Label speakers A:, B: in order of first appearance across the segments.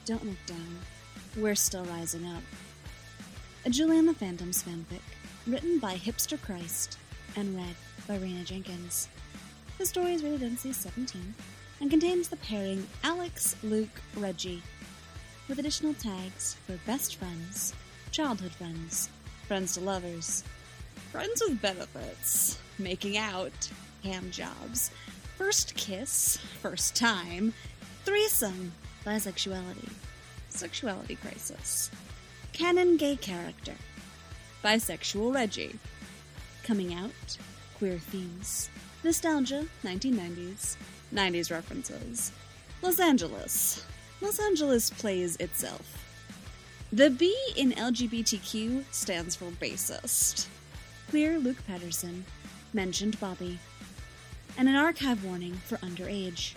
A: don't look down. We're still rising up. A Julian the Phantoms fanfic, written by Hipster Christ and read by Rena Jenkins. The story is rated NC-17 and contains the pairing Alex, Luke, Reggie, with additional tags for best friends, childhood friends, friends to lovers, friends with benefits, making out, hand jobs, first kiss, first time, threesome, bisexuality, sexuality crisis, canon gay character, bisexual Reggie, coming out, queer themes, nostalgia, 1990s, 90s references, Los Angeles. Los Angeles plays itself. The B in LGBTQ stands for bassist. Queer Luke Patterson mentioned Bobby. And an archive warning for underage.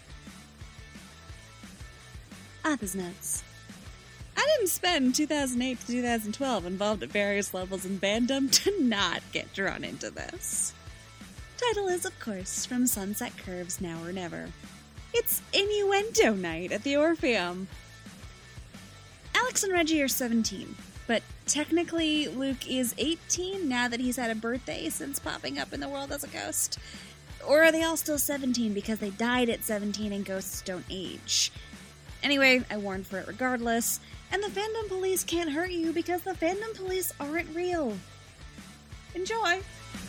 A: Author's notes. I didn't spend 2008 to 2012 involved at various levels in fandom to not get drawn into this. Title is, of course, from Sunset Curves Now or Never. It's innuendo night at the Orpheum. Alex and Reggie are 17, but technically Luke is 18 now that he's had a birthday since popping up in the world as a ghost. Or are they all still 17 because they died at 17 and ghosts don't age? Anyway, I warned for it regardless, and the fandom police can't hurt you because the fandom police aren't real. Enjoy!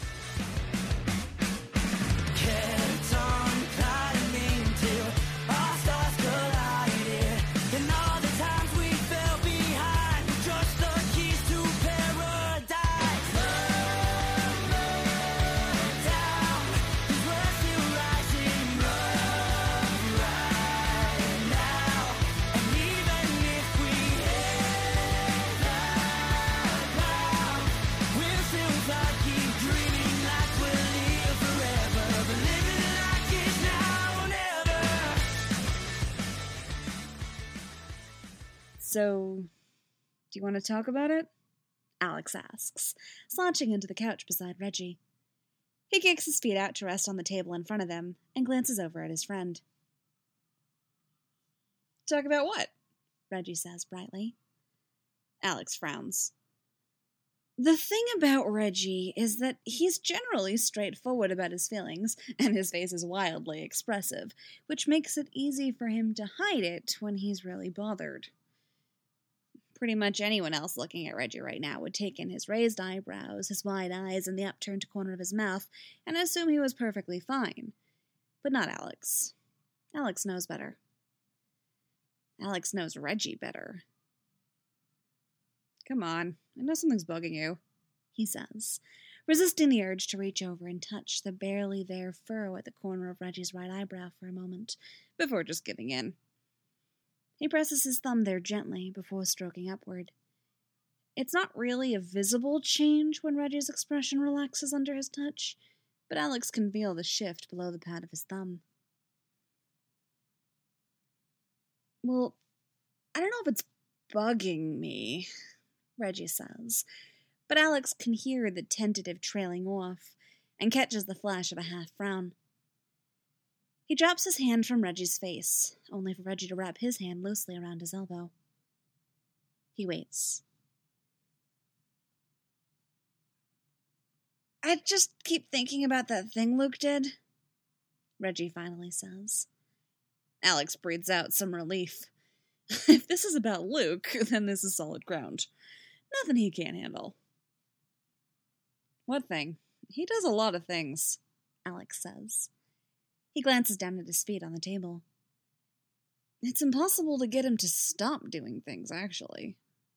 A: So, do you want to talk about it? Alex asks, slouching into the couch beside Reggie. He kicks his feet out to rest on the table in front of them and glances over at his friend. Talk about what? Reggie says brightly. Alex frowns. The thing about Reggie is that he's generally straightforward about his feelings, and his face is wildly expressive, which makes it easy for him to hide it when he's really bothered. Pretty much anyone else looking at Reggie right now would take in his raised eyebrows, his wide eyes, and the upturned corner of his mouth, and assume he was perfectly fine. But not Alex. Alex knows better. Alex knows Reggie better. Come on, I know something's bugging you, he says, resisting the urge to reach over and touch the barely there furrow at the corner of Reggie's right eyebrow for a moment, before just giving in. He presses his thumb there gently before stroking upward. It's not really a visible change when Reggie's expression relaxes under his touch, but Alex can feel the shift below the pad of his thumb. Well, I don't know if it's bugging me, Reggie says, but Alex can hear the tentative trailing off and catches the flash of a half-frown. He drops his hand from Reggie's face, only for Reggie to wrap his hand loosely around his elbow. He waits. I just keep thinking about that thing Luke did, Reggie finally says. Alex breathes out some relief. If this is about Luke, then this is solid ground. Nothing he can't handle. What thing? He does a lot of things, Alex says. He glances down at his feet on the table. It's impossible to get him to stop doing things, actually.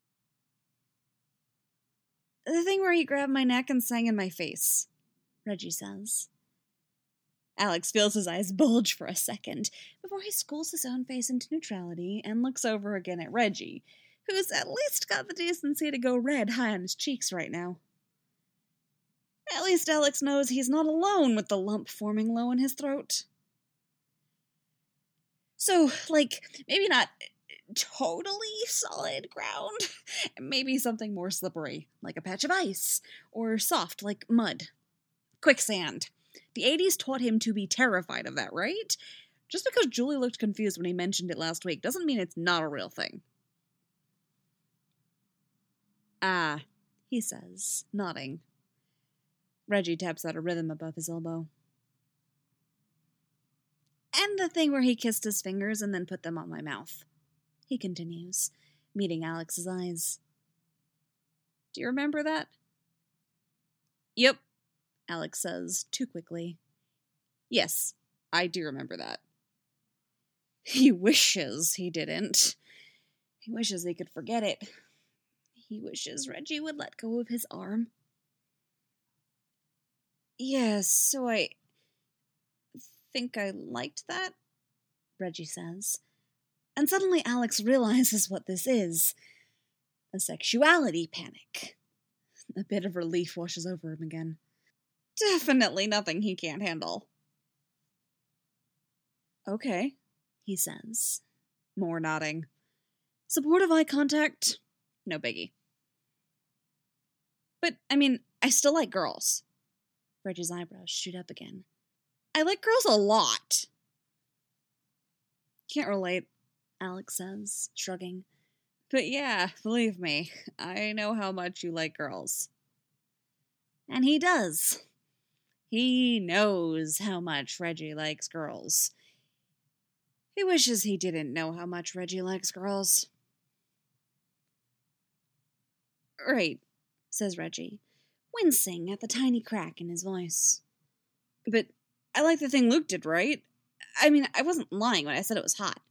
A: The thing where he grabbed my neck and sang in my face, Reggie says. Alex feels his eyes bulge for a second before he schools his own face into neutrality and looks over again at Reggie, who's at least got the decency to go red high on his cheeks right now. At least Alex knows he's not alone with the lump forming low in his throat. So, maybe not totally solid ground. Maybe something more slippery, like a patch of ice, or soft, like mud. Quicksand. The 80s taught him to be terrified of that, right? Just because Julie looked confused when he mentioned it last week doesn't mean it's not a real thing. Ah, he says, nodding. Reggie taps out a rhythm above his elbow. And the thing where he kissed his fingers and then put them on my mouth, he continues, meeting Alex's eyes. Do you remember that? Yep, Alex says, too quickly. Yes, I do remember that. He wishes he didn't. He wishes he could forget it. He wishes Reggie would let go of his arm. Yes, so I think I liked that, Reggie says. And suddenly Alex realizes what this is. A sexuality panic. A bit of relief washes over him again. Definitely nothing he can't handle. Okay, he says, more nodding. Supportive eye contact? No biggie. But, I still like girls. Reggie's eyebrows shoot up again. I like girls a lot. Can't relate, Alex says, shrugging. But yeah, believe me, I know how much you like girls. And he does. He knows how much Reggie likes girls. He wishes he didn't know how much Reggie likes girls. Right, says Reggie, wincing at the tiny crack in his voice. But I like the thing Luke did, right? I wasn't lying when I said it was hot.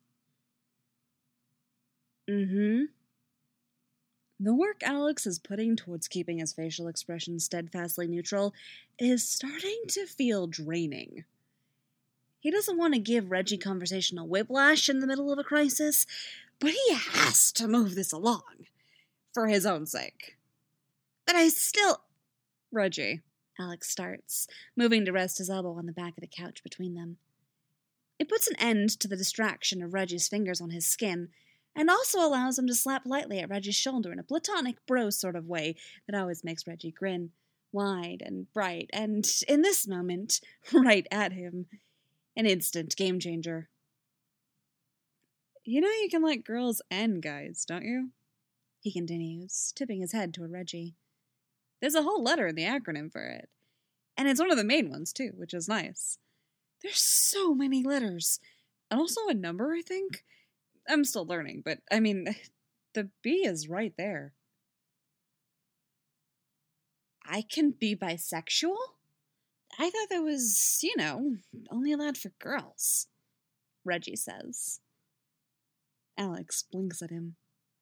A: Mm-hmm. The work Alex is putting towards keeping his facial expression steadfastly neutral is starting to feel draining. He doesn't want to give Reggie conversational whiplash in the middle of a crisis, but he has to move this along, for his own sake. But I still... Reggie, Alex starts, moving to rest his elbow on the back of the couch between them. It puts an end to the distraction of Reggie's fingers on his skin, and also allows him to slap lightly at Reggie's shoulder in a platonic bro sort of way that always makes Reggie grin, wide and bright, and, in this moment, right at him. An instant game changer. You know you can like girls and guys, don't you? He continues, tipping his head toward Reggie. There's a whole letter in the acronym for it. And it's one of the main ones, too, which is nice. There's so many letters. And also a number, I think. I'm still learning, but, the B is right there. I can be bisexual? I thought that was, only allowed for girls, Reggie says. Alex blinks at him.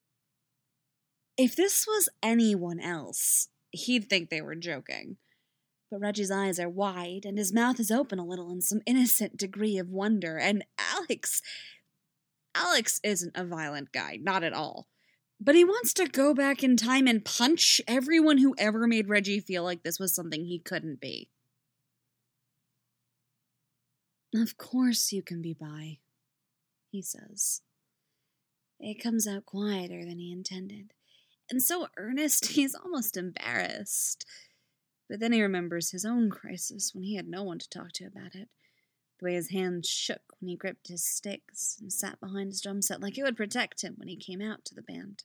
A: If this was anyone else, he'd think they were joking. But Reggie's eyes are wide, and his mouth is open a little in some innocent degree of wonder, and Alex isn't a violent guy, not at all. But he wants to go back in time and punch everyone who ever made Reggie feel like this was something he couldn't be. Of course you can be bi, he says. It comes out quieter than he intended, and so earnest he's almost embarrassed. But then he remembers his own crisis when he had no one to talk to about it. The way his hands shook when he gripped his sticks and sat behind his drum set like it would protect him when he came out to the band.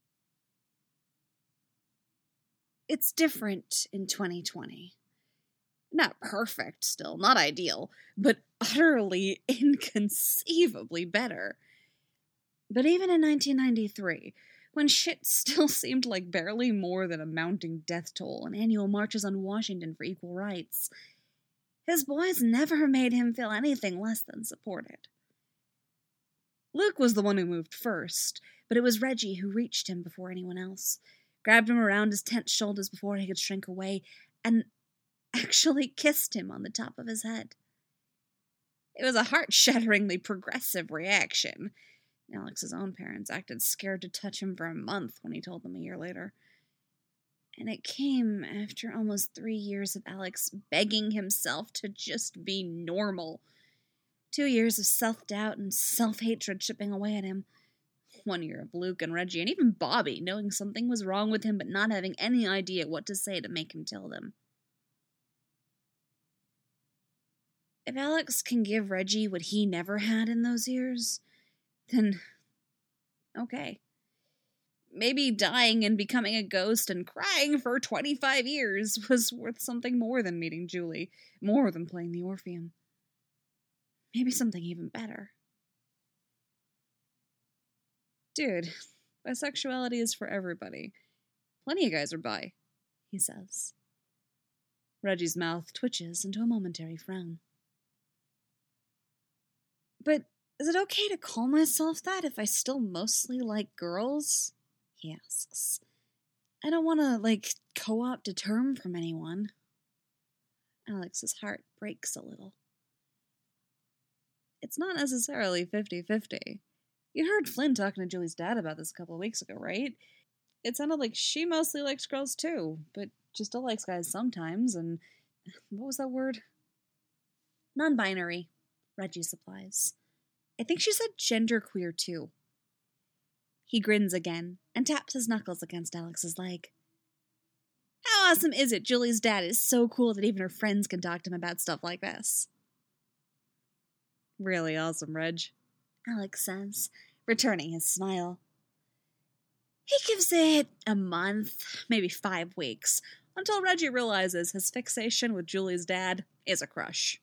A: It's different in 2020. Not perfect still, not ideal, but utterly, inconceivably better. But even in 1993, when shit still seemed like barely more than a mounting death toll and annual marches on Washington for equal rights, his boys never made him feel anything less than supported. Luke was the one who moved first, but it was Reggie who reached him before anyone else, grabbed him around his tense shoulders before he could shrink away, and actually kissed him on the top of his head. It was a heart-shatteringly progressive reaction. Alex's own parents acted scared to touch him for a month when he told them a year later. And it came after almost 3 years of Alex begging himself to just be normal. 2 years of self-doubt and self-hatred chipping away at him. 1 year of Luke and Reggie and even Bobby knowing something was wrong with him but not having any idea what to say to make him tell them. if Alex can give Reggie what he never had in those years, then okay. Maybe dying and becoming a ghost and crying for 25 years was worth something more than meeting Julie, more than playing the Orpheum. Maybe something even better. Dude, bisexuality is for everybody. Plenty of guys are bi, he says. Reggie's mouth twitches into a momentary frown. But is it okay to call myself that if I still mostly like girls? He asks. I don't want to, co-opt a term from anyone. Alex's heart breaks a little. It's not necessarily 50-50. You heard Flynn talking to Julie's dad about this a couple of weeks ago, right? It sounded like she mostly likes girls too, but she still likes guys sometimes, and what was that word? Non-binary, Reggie supplies. I think she said genderqueer too. He grins again and taps his knuckles against Alex's leg. How awesome is it Julie's dad is so cool that even her friends can talk to him about stuff like this? Really awesome, Reg, Alex says, returning his smile. He gives it a month, maybe 5 weeks, until Reggie realizes his fixation with Julie's dad is a crush.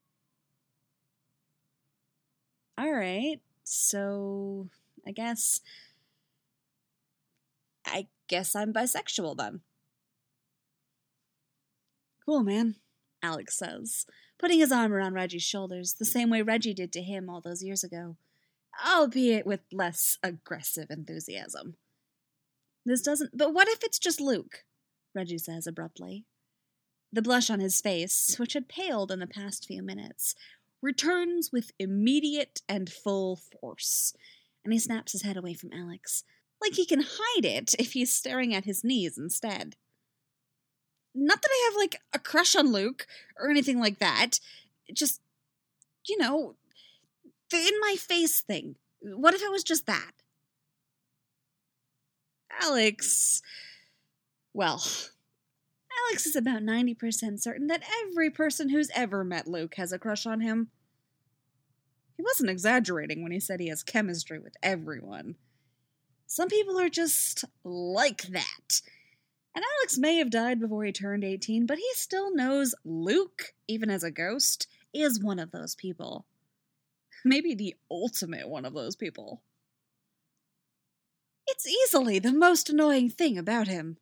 A: Alright, so I guess I'm bisexual then. Cool, man, Alex says, putting his arm around Reggie's shoulders the same way Reggie did to him all those years ago, albeit with less aggressive enthusiasm. But what if it's just Luke? Reggie says abruptly. The blush on his face, which had paled in the past few minutes, returns with immediate and full force, and he snaps his head away from Alex, like he can hide it if he's staring at his knees instead. Not that I have, a crush on Luke, or anything like that. Just, the in-my-face thing. What if it was just that? Alex is about 90% certain that every person who's ever met Luke has a crush on him. He wasn't exaggerating when he said he has chemistry with everyone. Some people are just like that. And Alex may have died before he turned 18, but he still knows Luke, even as a ghost, is one of those people. Maybe the ultimate one of those people. It's easily the most annoying thing about him.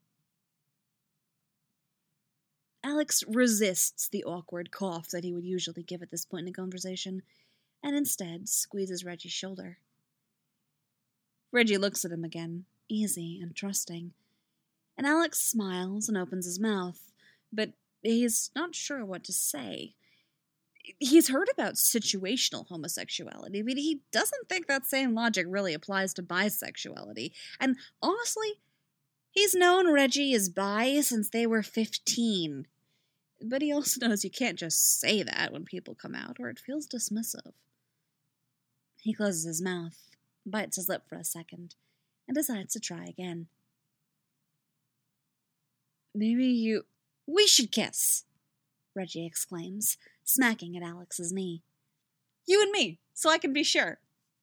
A: Alex resists the awkward cough that he would usually give at this point in the conversation, and instead squeezes Reggie's shoulder. Reggie looks at him again, easy and trusting, and Alex smiles and opens his mouth, but he's not sure what to say. He's heard about situational homosexuality, but he doesn't think that same logic really applies to bisexuality, and honestly, he's known Reggie is bi since they were 15. But he also knows you can't just say that when people come out, or it feels dismissive. He closes his mouth, bites his lip for a second, and decides to try again. We should kiss, Reggie exclaims, smacking at Alex's knee. You and me, so I can be sure.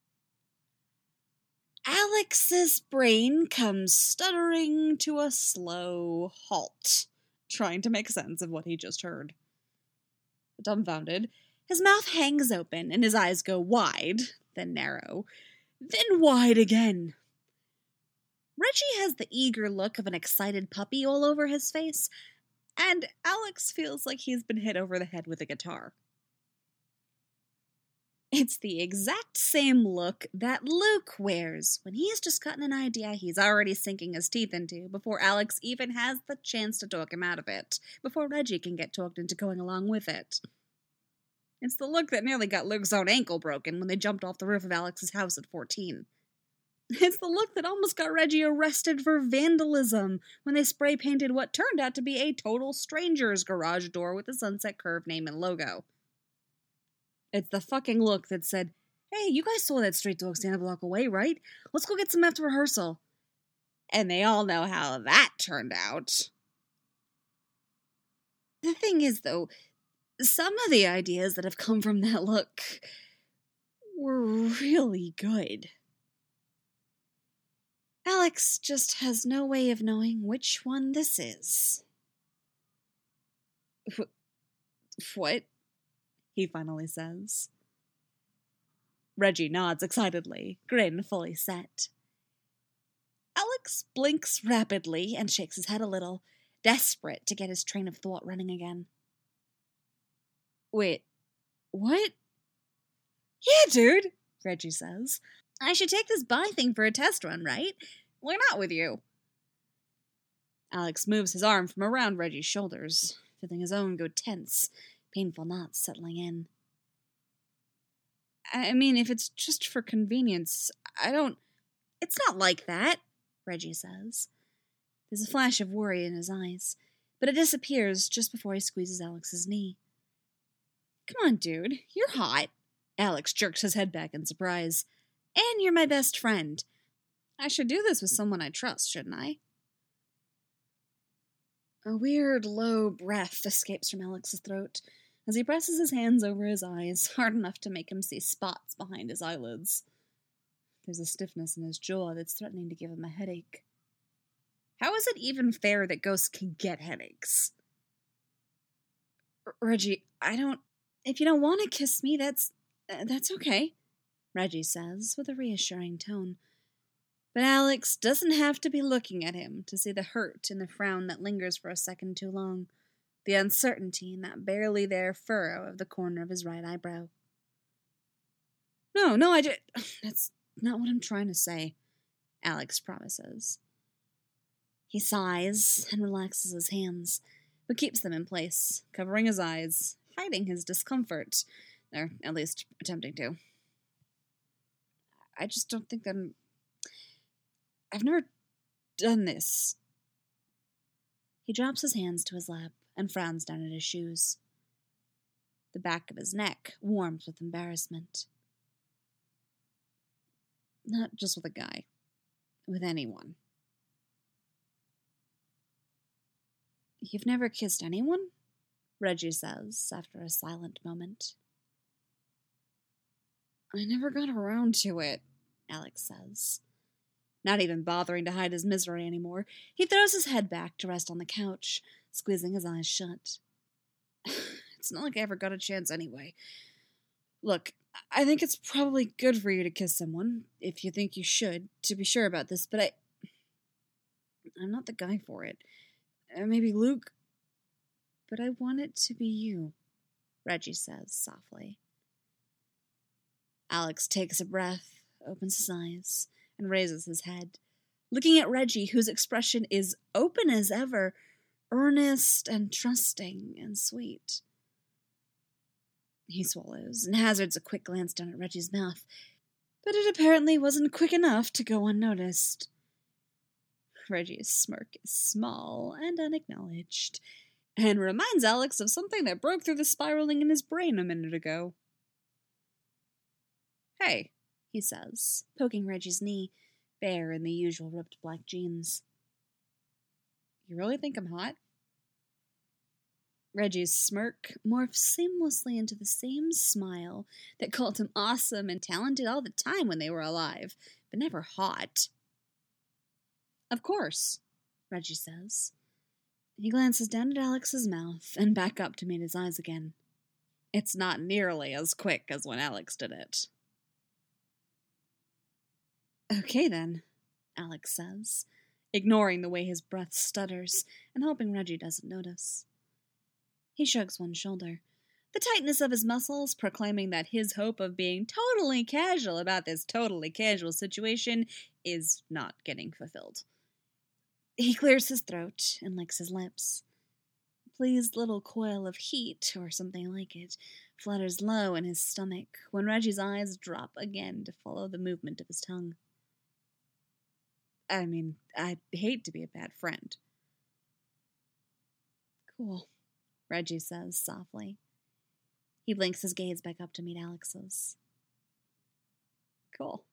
A: Alex's brain comes stuttering to a slow halt, trying to make sense of what he just heard. Dumbfounded, his mouth hangs open and his eyes go wide, then narrow, then wide again. Reggie has the eager look of an excited puppy all over his face, and Alex feels like he's been hit over the head with a guitar. It's the exact same look that Luke wears when he's just gotten an idea he's already sinking his teeth into before Alex even has the chance to talk him out of it, before Reggie can get talked into going along with it. It's the look that nearly got Luke's own ankle broken when they jumped off the roof of Alex's house at 14. It's the look that almost got Reggie arrested for vandalism when they spray-painted what turned out to be a total stranger's garage door with the Sunset Curve name and logo. It's the fucking look that said, hey, you guys saw that street dog stand a block away, right? Let's go get some after rehearsal. And they all know how that turned out. The thing is, though, Some of the ideas that have come from that look were really good. Alex just has no way of knowing which one this is. What? He finally says. Reggie nods excitedly, grin fully set. Alex blinks rapidly and shakes his head a little, desperate to get his train of thought running again. Wait, what? Yeah, dude, Reggie says. I should take this buy thing for a test run, right? Why not with you? Alex moves his arm from around Reggie's shoulders, feeling his own go tense, painful knots settling in. I mean, if it's just for convenience, It's not like that, Reggie says. There's a flash of worry in his eyes, but it disappears just before he squeezes Alex's knee. Come on, dude, you're hot. Alex jerks his head back in surprise. And you're my best friend. I should do this with someone I trust, shouldn't I? A weird, low breath escapes from Alex's throat as he presses his hands over his eyes, hard enough to make him see spots behind his eyelids. There's a stiffness in his jaw that's threatening to give him a headache. How is it even fair that ghosts can get headaches? Reggie, if you don't want to kiss me, that's okay, Reggie says with a reassuring tone. But Alex doesn't have to be looking at him to see the hurt in the frown that lingers for a second too long, the uncertainty in that barely there furrow of the corner of his right eyebrow. No, that's not what I'm trying to say, Alex promises. He sighs and relaxes his hands, but keeps them in place, covering his eyes, hiding his discomfort, or at least attempting to. I just don't think I've never done this. He drops his hands to his lap and frowns down at his shoes. The back of his neck warms with embarrassment. Not just with a guy. With anyone. You've never kissed anyone? Reggie says, after a silent moment. I never got around to it, Alex says. Not even bothering to hide his misery anymore, he throws his head back to rest on the couch, squeezing his eyes shut. It's not like I ever got a chance anyway. Look, I think it's probably good for you to kiss someone, if you think you should, to be sure about this, but I'm not the guy for it. Maybe Luke, but I want it to be you, Reggie says softly. Alex takes a breath, opens his eyes, and raises his head, looking at Reggie, whose expression is open as ever, earnest and trusting and sweet. He swallows and hazards a quick glance down at Reggie's mouth, but it apparently wasn't quick enough to go unnoticed. Reggie's smirk is small and unacknowledged, and reminds Alex of something that broke through the spiraling in his brain a minute ago. Hey, he says, poking Reggie's knee, bare in the usual ripped black jeans. You really think I'm hot? Reggie's smirk morphs seamlessly into the same smile that called him awesome and talented all the time when they were alive, but never hot. Of course, Reggie says. He glances down at Alex's mouth and back up to meet his eyes again. It's not nearly as quick as when Alex did it. Okay then, Alex says, ignoring the way his breath stutters and hoping Reggie doesn't notice. He shrugs one shoulder, the tightness of his muscles proclaiming that his hope of being totally casual about this totally casual situation is not getting fulfilled. He clears his throat and licks his lips. A pleased little coil of heat, or something like it, flutters low in his stomach when Reggie's eyes drop again to follow the movement of his tongue. I mean, I'd hate to be a bad friend. Cool, Reggie says softly. He blinks his gaze back up to meet Alex's. Cool.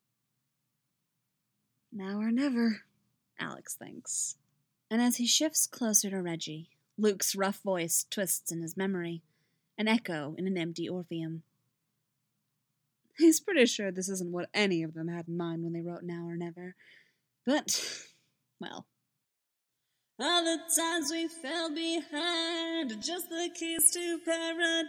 A: Now or never, Alex thinks. And as he shifts closer to Reggie, Luke's rough voice twists in his memory, an echo in an empty Orpheum. He's pretty sure this isn't what any of them had in mind when they wrote Now or Never. But, well. All the times we fell behind, just the keys to paradise.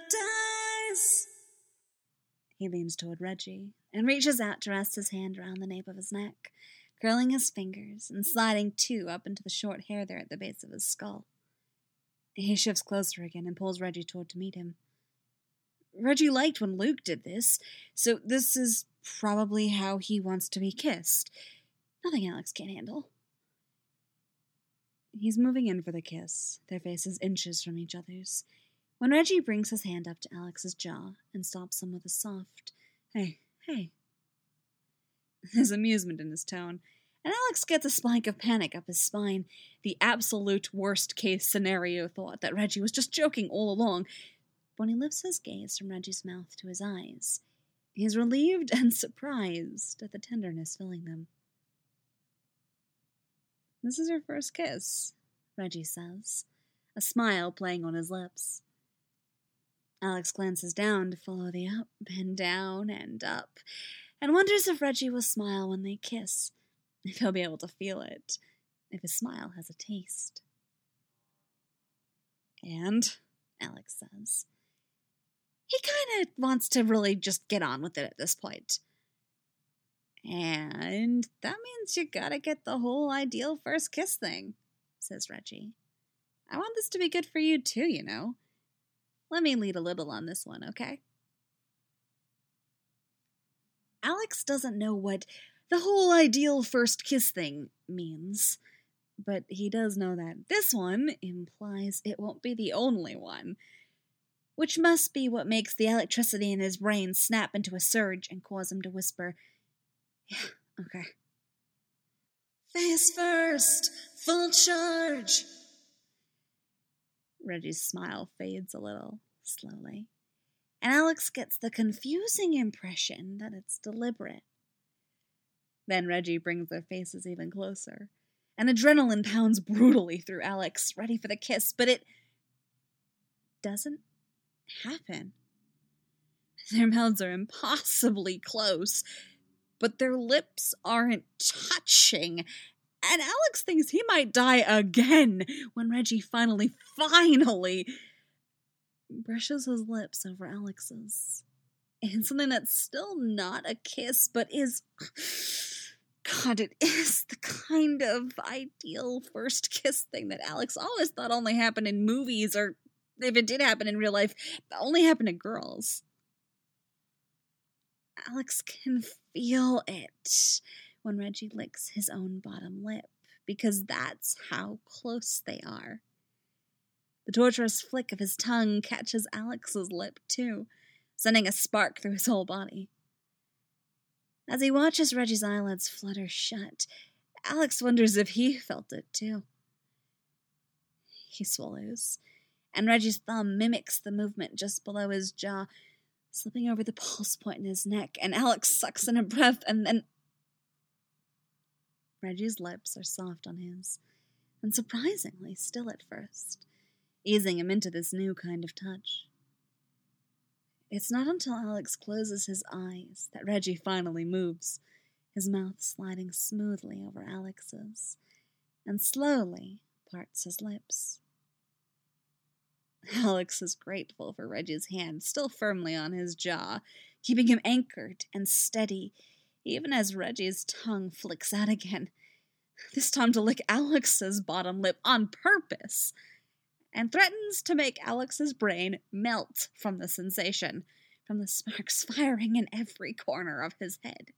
A: He leans toward Reggie and reaches out to rest his hand around the nape of his neck, curling his fingers and sliding two up into the short hair there at the base of his skull. He shifts closer again and pulls Reggie toward to meet him. Reggie liked when Luke did this, so this is probably how he wants to be kissed. Nothing Alex can't handle. He's moving in for the kiss, their faces inches from each other's, when Reggie brings his hand up to Alex's jaw and stops him with a soft, "Hey, hey." There's amusement in his tone, and Alex gets a spike of panic up his spine, the absolute worst-case scenario thought that Reggie was just joking all along. When he lifts his gaze from Reggie's mouth to his eyes, he's relieved and surprised at the tenderness filling them. "This is your first kiss," Reggie says, a smile playing on his lips. Alex glances down to follow the up and down and up, and wonders if Reggie will smile when they kiss, if he'll be able to feel it, if his smile has a taste. "And," Alex says, he kind of wants to really just get on with it at this point. "And that means you gotta get the whole ideal first kiss thing," says Reggie. "I want this to be good for you too, you know. Let me lead a little on this one, okay?" Alex doesn't know what the whole ideal first kiss thing means, but he does know that this one implies it won't be the only one, which must be what makes the electricity in his brain snap into a surge and cause him to whisper, "Yeah, okay." "Face first, full charge." Reggie's smile fades a little, slowly, and Alex gets the confusing impression that it's deliberate. Then Reggie brings their faces even closer, and adrenaline pounds brutally through Alex, ready for the kiss, but it doesn't happen. Their mouths are impossibly close, but their lips aren't touching, and Alex thinks he might die again when Reggie finally brushes his lips over Alex's. And something that's still not a kiss, but is... God, it is the kind of ideal first kiss thing that Alex always thought only happened in movies, or if it did happen in real life, it only happened to girls. Alex can feel it when Reggie licks his own bottom lip, because that's how close they are. The torturous flick of his tongue catches Alex's lip, too, sending a spark through his whole body. As he watches Reggie's eyelids flutter shut, Alex wonders if he felt it, too. He swallows, and Reggie's thumb mimics the movement just below his jaw, slipping over the pulse point in his neck, and Alex sucks in a breath, and then... Reggie's lips are soft on his, and surprisingly still at first, easing him into this new kind of touch. It's not until Alex closes his eyes that Reggie finally moves, his mouth sliding smoothly over Alex's, and slowly parts his lips. Alex is grateful for Reggie's hand still firmly on his jaw, keeping him anchored and steady, even as Reggie's tongue flicks out again, this time to lick Alex's bottom lip on purpose, and threatens to make Alex's brain melt from the sensation, from the sparks firing in every corner of his head.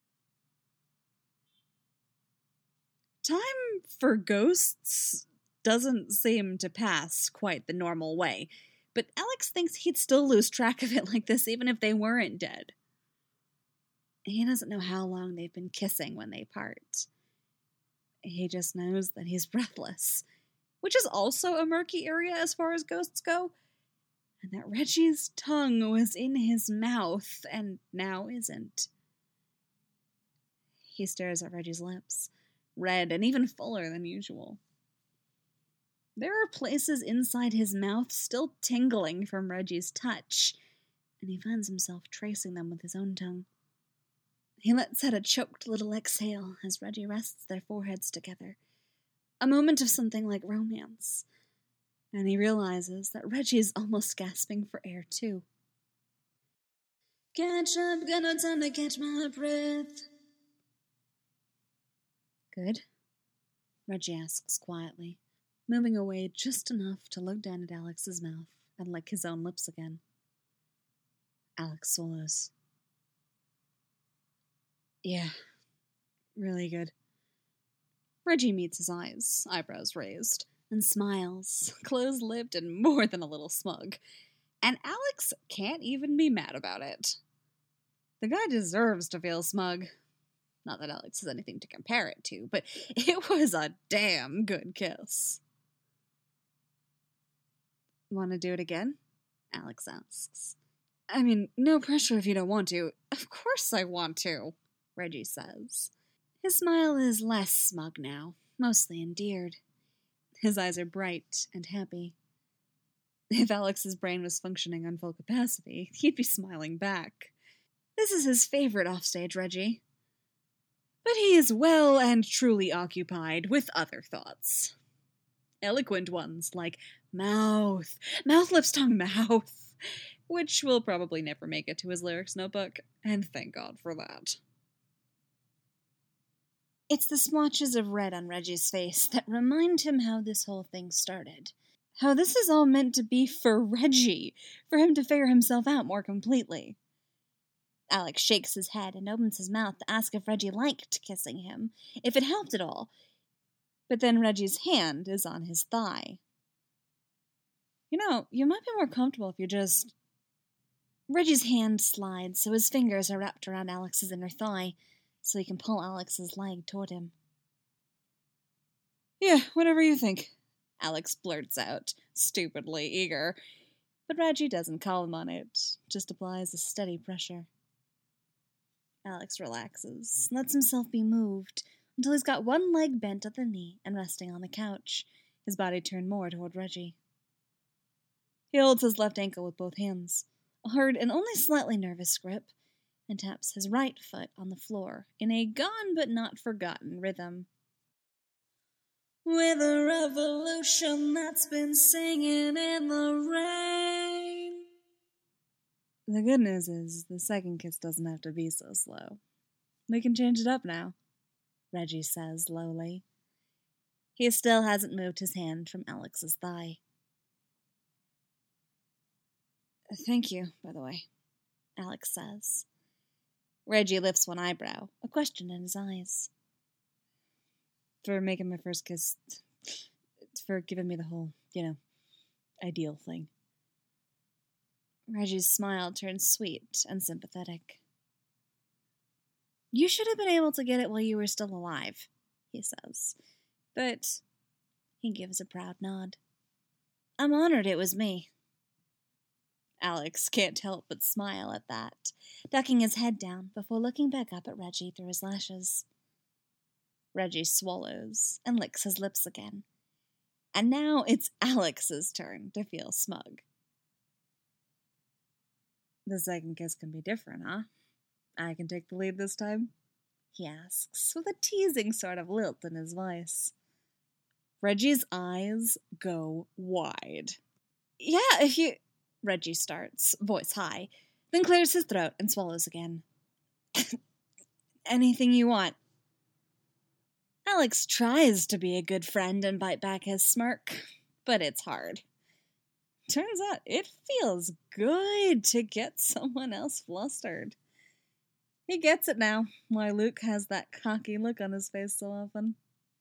A: Time for ghosts doesn't seem to pass quite the normal way, but Alex thinks he'd still lose track of it like this even if they weren't dead. He doesn't know how long they've been kissing when they part. He just knows that he's breathless, which is also a murky area as far as ghosts go, and that Reggie's tongue was in his mouth and now isn't. He stares at Reggie's lips, red and even fuller than usual. There are places inside his mouth still tingling from Reggie's touch, and he finds himself tracing them with his own tongue. He lets out a choked little exhale as Reggie rests their foreheads together, a moment of something like romance, and he realizes that Reggie is almost gasping for air too. Catch up, got no time to catch my breath. Good? Reggie asks quietly, moving away just enough to look down at Alex's mouth and lick his own lips again. Alex swallows. Yeah, really good. Reggie meets his eyes, eyebrows raised, and smiles, close-lipped and more than a little smug. And Alex can't even be mad about it. The guy deserves to feel smug. Not that Alex has anything to compare it to, but it was a damn good kiss. Want to do it again? Alex asks. I mean, no pressure if you don't want to. Of course I want to, Reggie says. His smile is less smug now, mostly endeared. His eyes are bright and happy. If Alex's brain was functioning on full capacity, he'd be smiling back. This is his favorite offstage Reggie. But he is well and truly occupied with other thoughts. Eloquent ones like mouth, lips, tongue, mouth, which will probably never make it to his lyrics notebook, and thank God for that. It's the splotches of red on Reggie's face that remind him how this whole thing started. How this is all meant to be for Reggie, for him to figure himself out more completely. Alex shakes his head and opens his mouth to ask if Reggie liked kissing him, if it helped at all. But then Reggie's hand is on his thigh. You know, you might be more comfortable if you just... Reggie's hand slides so his fingers are wrapped around Alex's inner thigh, so he can pull Alex's leg toward him. Yeah, whatever you think, Alex blurts out, stupidly eager. But Reggie doesn't call him on it, just applies a steady pressure. Alex relaxes, lets himself be moved, until he's got one leg bent at the knee and resting on the couch, his body turned more toward Reggie. He holds his left ankle with both hands, a hard and only slightly nervous grip, and taps his right foot on the floor in a gone but not forgotten rhythm. With a revolution that's been singing in the rain. The good news is the second kiss doesn't have to be so slow. We can change it up now, Reggie says lowly. He still hasn't moved his hand from Alex's thigh. Thank you, by the way, Alex says. Reggie lifts one eyebrow, a question in his eyes. For making my first kiss, for giving me the whole, ideal thing. Reggie's smile turns sweet and sympathetic. You should have been able to get it while you were still alive, he says. But he gives a proud nod. I'm honored it was me. Alex can't help but smile at that, ducking his head down before looking back up at Reggie through his lashes. Reggie swallows and licks his lips again. And now it's Alex's turn to feel smug. The second kiss can be different, huh? I can take the lead this time? He asks, with a teasing sort of lilt in his voice. Reggie's eyes go wide. Yeah, if you... Reggie starts, voice high, then clears his throat and swallows again. Anything you want. Alex tries to be a good friend and bite back his smirk, but it's hard. Turns out it feels good to get someone else flustered. He gets it now, why Luke has that cocky look on his face so often.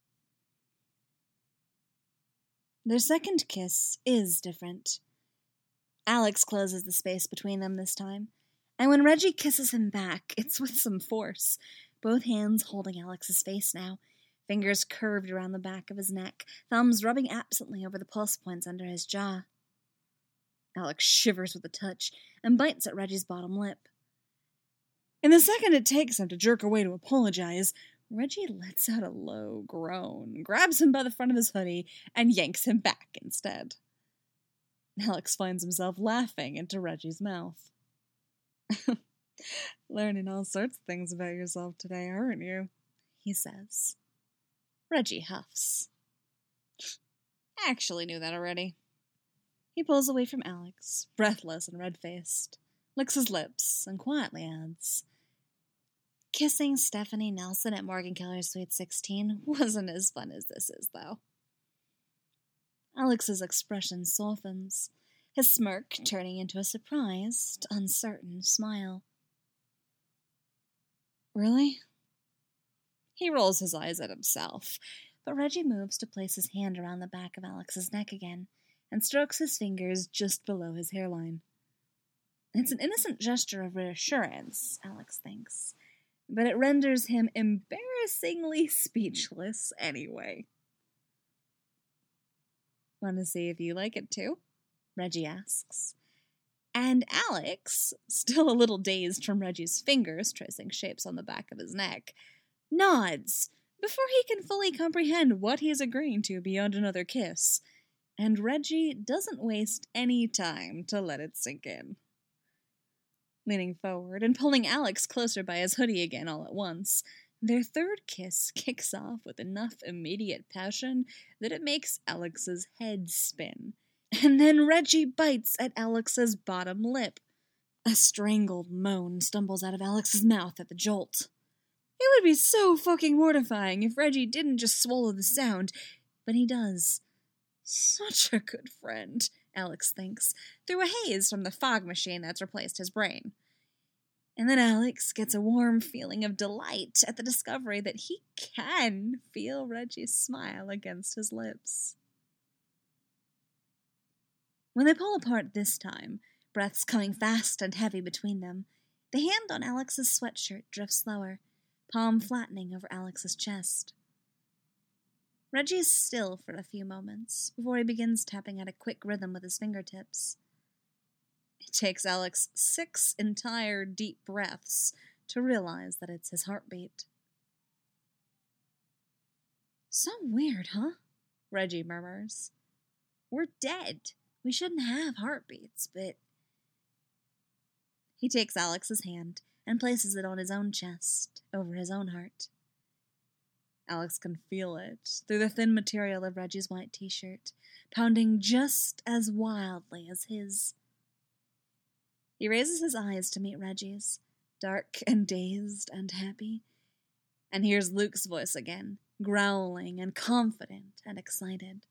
A: Their second kiss is different. Alex closes the space between them this time, and when Reggie kisses him back, it's with some force, both hands holding Alex's face now, fingers curved around the back of his neck, thumbs rubbing absently over the pulse points under his jaw. Alex shivers with the touch and bites at Reggie's bottom lip. In the second it takes him to jerk away to apologize, Reggie lets out a low groan, grabs him by the front of his hoodie, and yanks him back instead. Alex finds himself laughing into Reggie's mouth. Learning all sorts of things about yourself today, aren't you? He says. Reggie huffs. I actually knew that already. He pulls away from Alex, breathless and red-faced, licks his lips, and quietly adds, Kissing Stephanie Nelson at Morgan Keller's Sweet 16 wasn't as fun as this is, though. Alex's expression softens, his smirk turning into a surprised, uncertain smile. Really? He rolls his eyes at himself, but Reggie moves to place his hand around the back of Alex's neck again and strokes his fingers just below his hairline. It's an innocent gesture of reassurance, Alex thinks, but it renders him embarrassingly speechless anyway. Want to see if you like it too? Reggie asks. And Alex, still a little dazed from Reggie's fingers tracing shapes on the back of his neck, nods before he can fully comprehend what he is agreeing to beyond another kiss, and Reggie doesn't waste any time to let it sink in. Leaning forward and pulling Alex closer by his hoodie again all at once, their third kiss kicks off with enough immediate passion that it makes Alex's head spin. And then Reggie bites at Alex's bottom lip. A strangled moan stumbles out of Alex's mouth at the jolt. It would be so fucking mortifying if Reggie didn't just swallow the sound, but he does. Such a good friend, Alex thinks, through a haze from the fog machine that's replaced his brain. And then Alex gets a warm feeling of delight at the discovery that he can feel Reggie's smile against his lips. When they pull apart this time, breaths coming fast and heavy between them, the hand on Alex's sweatshirt drifts slower, palm flattening over Alex's chest. Reggie is still for a few moments before he begins tapping at a quick rhythm with his fingertips. It takes Alex 6 entire deep breaths to realize that it's his heartbeat. So weird, huh? Reggie murmurs. We're dead. We shouldn't have heartbeats, but... He takes Alex's hand and places it on his own chest, over his own heart. Alex can feel it through the thin material of Reggie's white t-shirt, pounding just as wildly as his. He raises his eyes to meet Reggie's, dark and dazed and happy, and hears Luke's voice again, growling and confident and excited.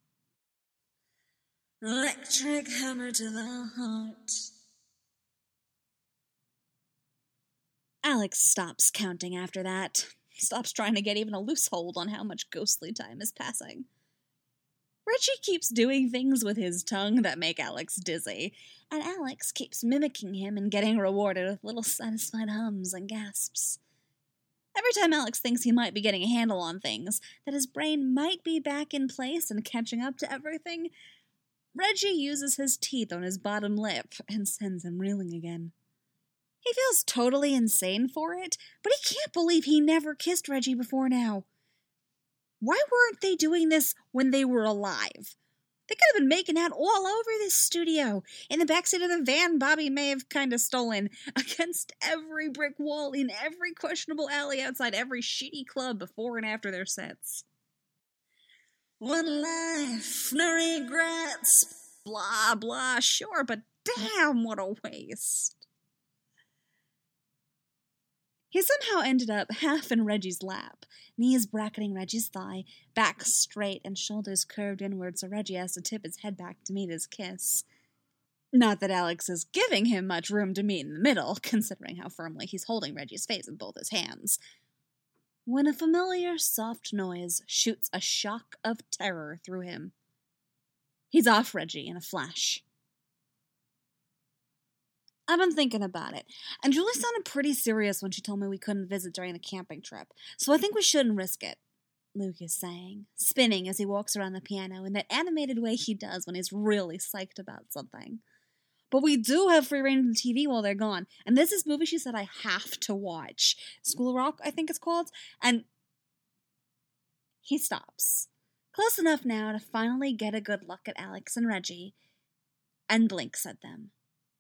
A: Electric hammer to the heart. Alex stops counting after that. Stops trying to get even a loose hold on how much ghostly time is passing. Reggie keeps doing things with his tongue that make Alex dizzy, and Alex keeps mimicking him and getting rewarded with little satisfied hums and gasps. Every time Alex thinks he might be getting a handle on things, that his brain might be back in place and catching up to everything, Reggie uses his teeth on his bottom lip and sends him reeling again. He feels totally insane for it, but he can't believe he never kissed Reggie before now. Why weren't they doing this when they were alive? They could have been making out all over this studio, in the backseat of the van Bobby may have kind of stolen, against every brick wall, in every questionable alley outside every shitty club before and after their sets. One life, no regrets, blah, blah, sure, but damn, what a waste. He somehow ended up half in Reggie's lap, knees bracketing Reggie's thigh, back straight and shoulders curved inward so Reggie has to tip his head back to meet his kiss. Not that Alex is giving him much room to meet in the middle, considering how firmly he's holding Reggie's face in both his hands. When a familiar soft noise shoots a shock of terror through him. He's off Reggie in a flash. I've been thinking about it, and Julie sounded pretty serious when she told me we couldn't visit during the camping trip, so I think we shouldn't risk it, Luke is saying, spinning as he walks around the piano in that animated way he does when he's really psyched about something. But we do have free reign of the TV while they're gone, and there's this movie she said I have to watch. School Rock, I think it's called, and He stops, close enough now to finally get a good look at Alex and Reggie, and blinks at them.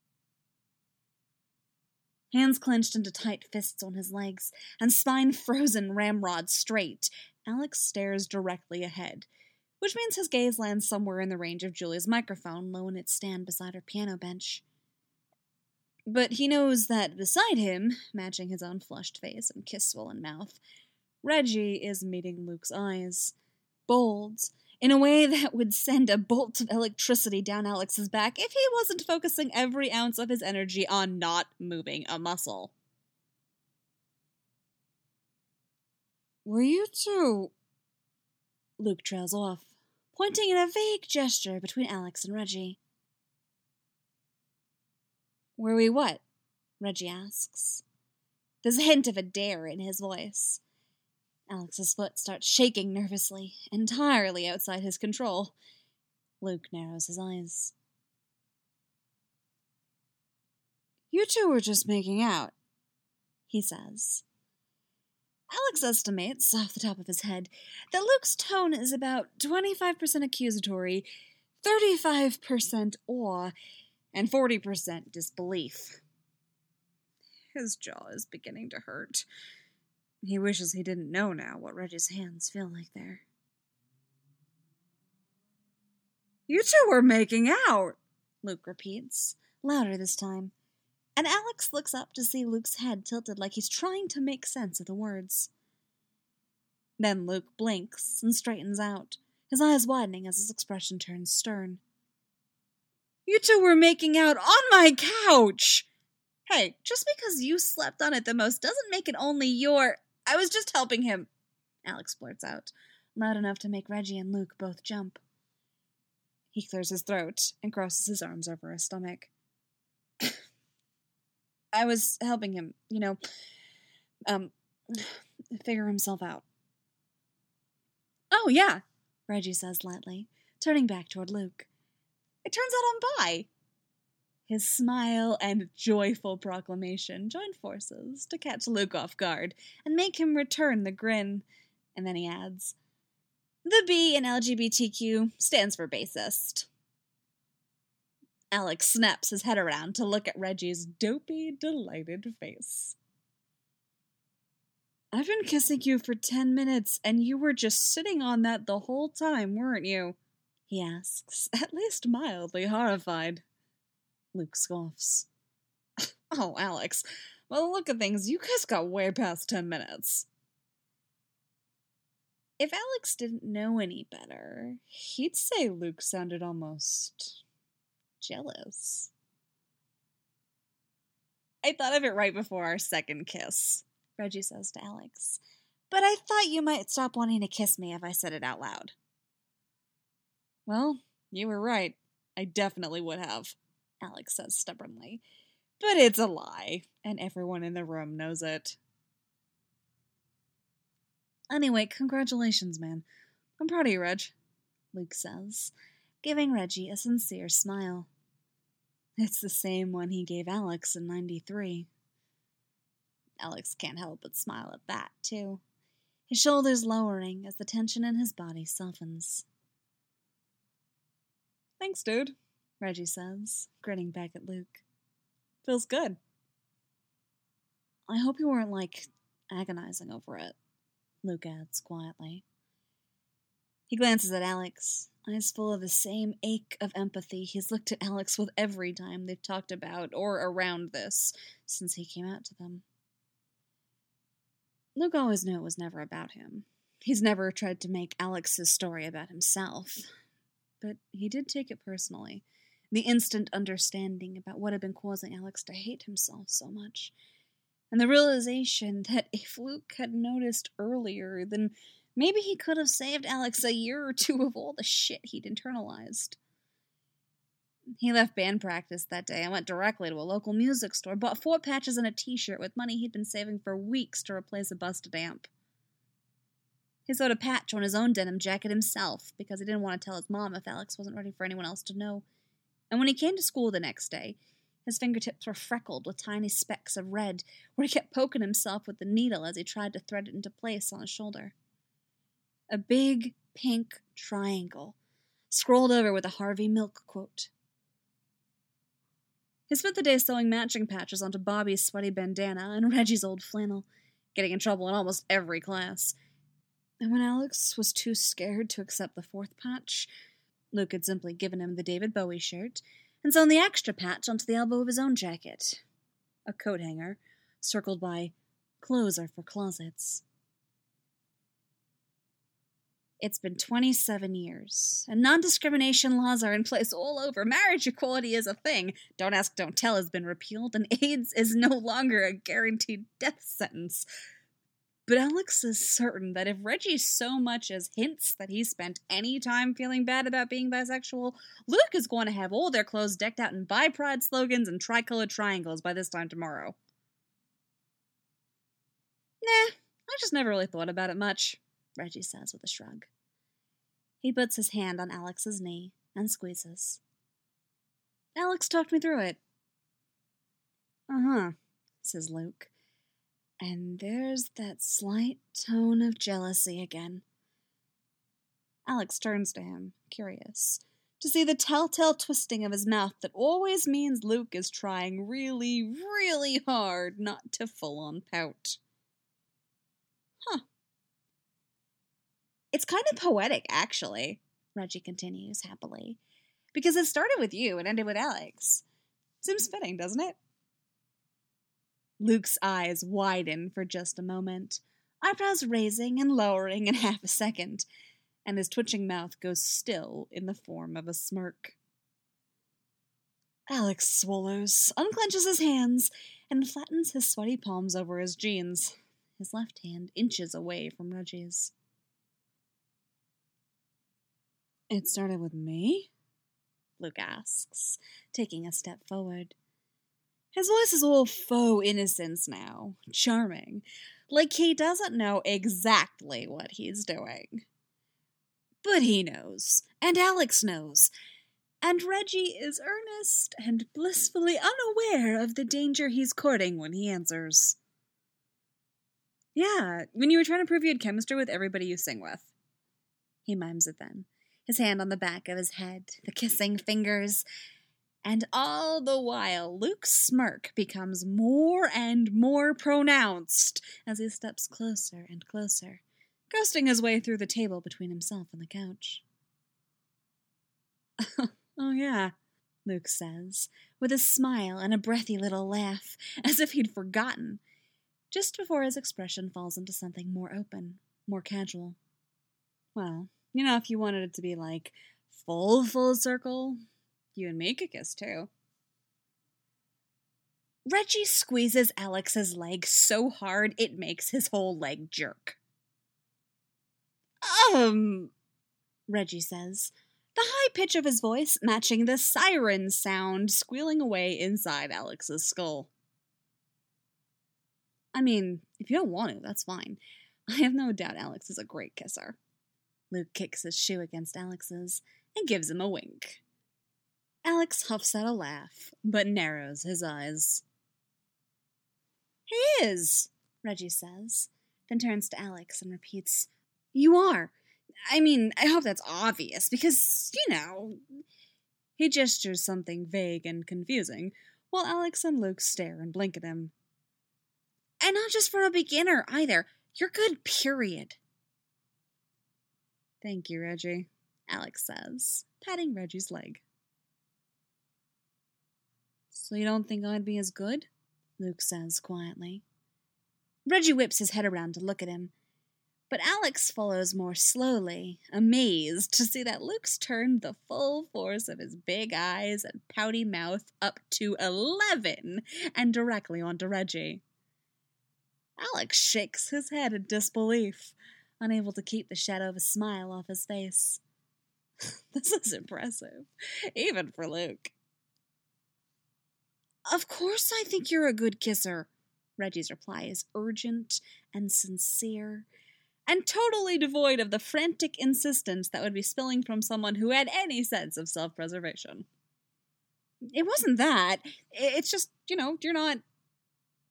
A: Hands clenched into tight fists on his legs, and spine frozen ramrod straight, Alex stares directly ahead, which means his gaze lands somewhere in the range of Julia's microphone, low in its stand beside her piano bench. But he knows that beside him, matching his own flushed face and kiss-swollen mouth, Reggie is meeting Luke's eyes, bold, in a way that would send a bolt of electricity down Alex's back if he wasn't focusing every ounce of his energy on not moving a muscle. "Were you two..." Luke trails off, pointing in a vague gesture between Alex and Reggie. "Were we what?" Reggie asks. There's a hint of a dare in his voice. Alex's foot starts shaking nervously, entirely outside his control. Luke narrows his eyes. "You two were just making out," he says. Alex estimates, off the top of his head, that Luke's tone is about 25% accusatory, 35% awe, and 40% disbelief. His jaw is beginning to hurt. He wishes he didn't know now what Reggie's hands feel like there. "You two were making out," Luke repeats, louder this time, and Alex looks up to see Luke's head tilted like he's trying to make sense of the words. Then Luke blinks and straightens out, his eyes widening as his expression turns stern. "You two were making out on my couch!" "Hey, just because you slept on it the most doesn't make it only your..." "I was just helping him," Alex blurts out, loud enough to make Reggie and Luke both jump. He clears his throat and crosses his arms over his stomach. "I was helping him, figure himself out." "Oh, yeah," Reggie says lightly, turning back toward Luke. "It turns out I'm bi." His smile and joyful proclamation join forces to catch Luke off guard and make him return the grin, and then he adds, "The B in LGBTQ stands for bassist." Alex snaps his head around to look at Reggie's dopey, delighted face. "I've been kissing you for 10 minutes, and you were just sitting on that the whole time, weren't you?" he asks, at least mildly horrified. Luke scoffs. "Oh, Alex, by the look of things, you guys got way past 10 minutes. If Alex didn't know any better, he'd say Luke sounded almost jealous. "I thought of it right before our second kiss," Reggie says to Alex. "But I thought you might stop wanting to kiss me if I said it out loud." "Well, you were right. I definitely would have," Alex says stubbornly. "But it's a lie, and everyone in the room knows it." "Anyway, congratulations, man. I'm proud of you, Reg," Luke says, giving Reggie a sincere smile. It's the same one he gave Alex in '93. Alex can't help but smile at that, too, his shoulders lowering as the tension in his body softens. "Thanks, dude," Reggie says, grinning back at Luke. "Feels good." "I hope you weren't, agonizing over it," Luke adds quietly. He glances at Alex, eyes full of the same ache of empathy he's looked at Alex with every time they've talked about or around this since he came out to them. Luke always knew it was never about him. He's never tried to make Alex's story about himself. But he did take it personally. The instant understanding about what had been causing Alex to hate himself so much. And the realization that if Luke had noticed earlier, then maybe he could have saved Alex a year or two of all the shit he'd internalized. He left band practice that day and went directly to a local music store, bought 4 patches and a t-shirt with money he'd been saving for weeks to replace a busted amp. He sewed a patch on his own denim jacket himself because he didn't want to tell his mom if Alex wasn't ready for anyone else to know. And when he came to school the next day, his fingertips were freckled with tiny specks of red, where he kept poking himself with the needle as he tried to thread it into place on his shoulder. a big pink triangle, scrolled over with a Harvey Milk quote. He spent the day sewing matching patches onto Bobby's sweaty bandana and Reggie's old flannel, getting in trouble in almost every class. And when Alex was too scared to accept the fourth patch, Luke had simply given him the David Bowie shirt and sewn the extra patch onto the elbow of his own jacket. A coat hanger, circled by "Clothes are for closets." It's been 27 years, and non-discrimination laws are in place all over. Marriage equality is a thing. Don't ask, don't tell has been repealed, and AIDS is no longer a guaranteed death sentence. But Alex is certain that if Reggie so much as hints that he spent any time feeling bad about being bisexual, Luke is going to have all their clothes decked out in Bi Pride slogans and tricolored triangles by this time tomorrow. Nah, I just never really thought about it much, Reggie says with a shrug. He puts his hand on Alex's knee and squeezes. Alex talked me through it. Uh-huh, says Luke. And there's that slight tone of jealousy again. Alex turns to him, curious, to see the telltale twisting of his mouth that always means Luke is trying really, really hard not to full-on pout. Huh. It's kind of poetic, actually, Reggie continues happily, because it started with you and ended with Alex. Seems fitting, doesn't it? Luke's eyes widen for just a moment, eyebrows raising and lowering in half a second, and his twitching mouth goes still in the form of a smirk. Alex swallows, unclenches his hands, and flattens his sweaty palms over his jeans, his left hand inches away from Reggie's. It started with me? Luke asks, taking a step forward. His voice is all faux innocence now, charming, like he doesn't know exactly what he's doing. But he knows, and Alex knows, and Reggie is earnest and blissfully unaware of the danger he's courting when he answers. Yeah, when you were trying to prove you had chemistry with everybody you sing with. He mimes it then, his hand on the back of his head, the kissing fingers. And all the while, Luke's smirk becomes more and more pronounced as he steps closer and closer, ghosting his way through the table between himself and the couch. Oh yeah, Luke says, with a smile and a breathy little laugh, as if he'd forgotten, just before his expression falls into something more open, more casual. Well, you know, if you wanted it to be like full circle, you and me could kiss, too. Reggie squeezes Alex's leg so hard it makes his whole leg jerk. Reggie says, the high pitch of his voice matching the siren sound squealing away inside Alex's skull. I mean, if you don't want to, that's fine. I have no doubt Alex is a great kisser. Luke kicks his shoe against Alex's and gives him a wink. Alex huffs out a laugh, but narrows his eyes. He is, Reggie says, then turns to Alex and repeats, You are. I mean, I hope that's obvious, because, you know... He gestures something vague and confusing, while Alex and Luke stare and blink at him. And not just for a beginner, either. You're good, period. Thank you, Reggie, Alex says, patting Reggie's leg. So you don't think I'd be as good? Luke says quietly. Reggie whips his head around to look at him, but Alex follows more slowly, amazed to see that Luke's turned the full force of his big eyes and pouty mouth up to 11 and directly onto Reggie. Alex shakes his head in disbelief, unable to keep the shadow of a smile off his face. This is impressive, even for Luke. Of course I think you're a good kisser. Reggie's reply is urgent and sincere, and totally devoid of the frantic insistence that would be spilling from someone who had any sense of self-preservation. It wasn't that. It's just, you know, you're not...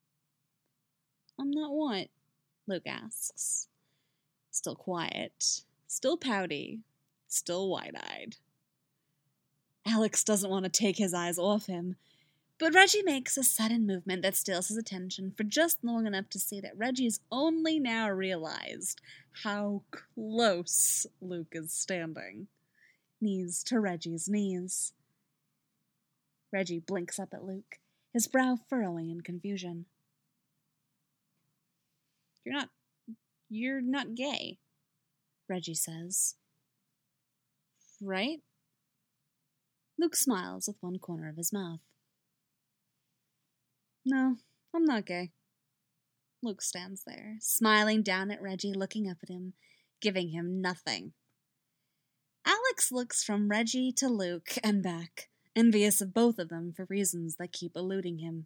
A: I'm not what? Luke asks, still quiet, still pouty, still wide-eyed. Alex doesn't want to take his eyes off him, but Reggie makes a sudden movement that steals his attention for just long enough to see that Reggie's only now realized how close Luke is standing, knees to Reggie's knees. Reggie blinks up at Luke, his brow furrowing in confusion. You're not gay, Reggie says. Right? Luke smiles with one corner of his mouth. No, I'm not gay. Luke stands there, smiling down at Reggie, looking up at him, giving him nothing. Alex looks from Reggie to Luke and back, envious of both of them for reasons that keep eluding him.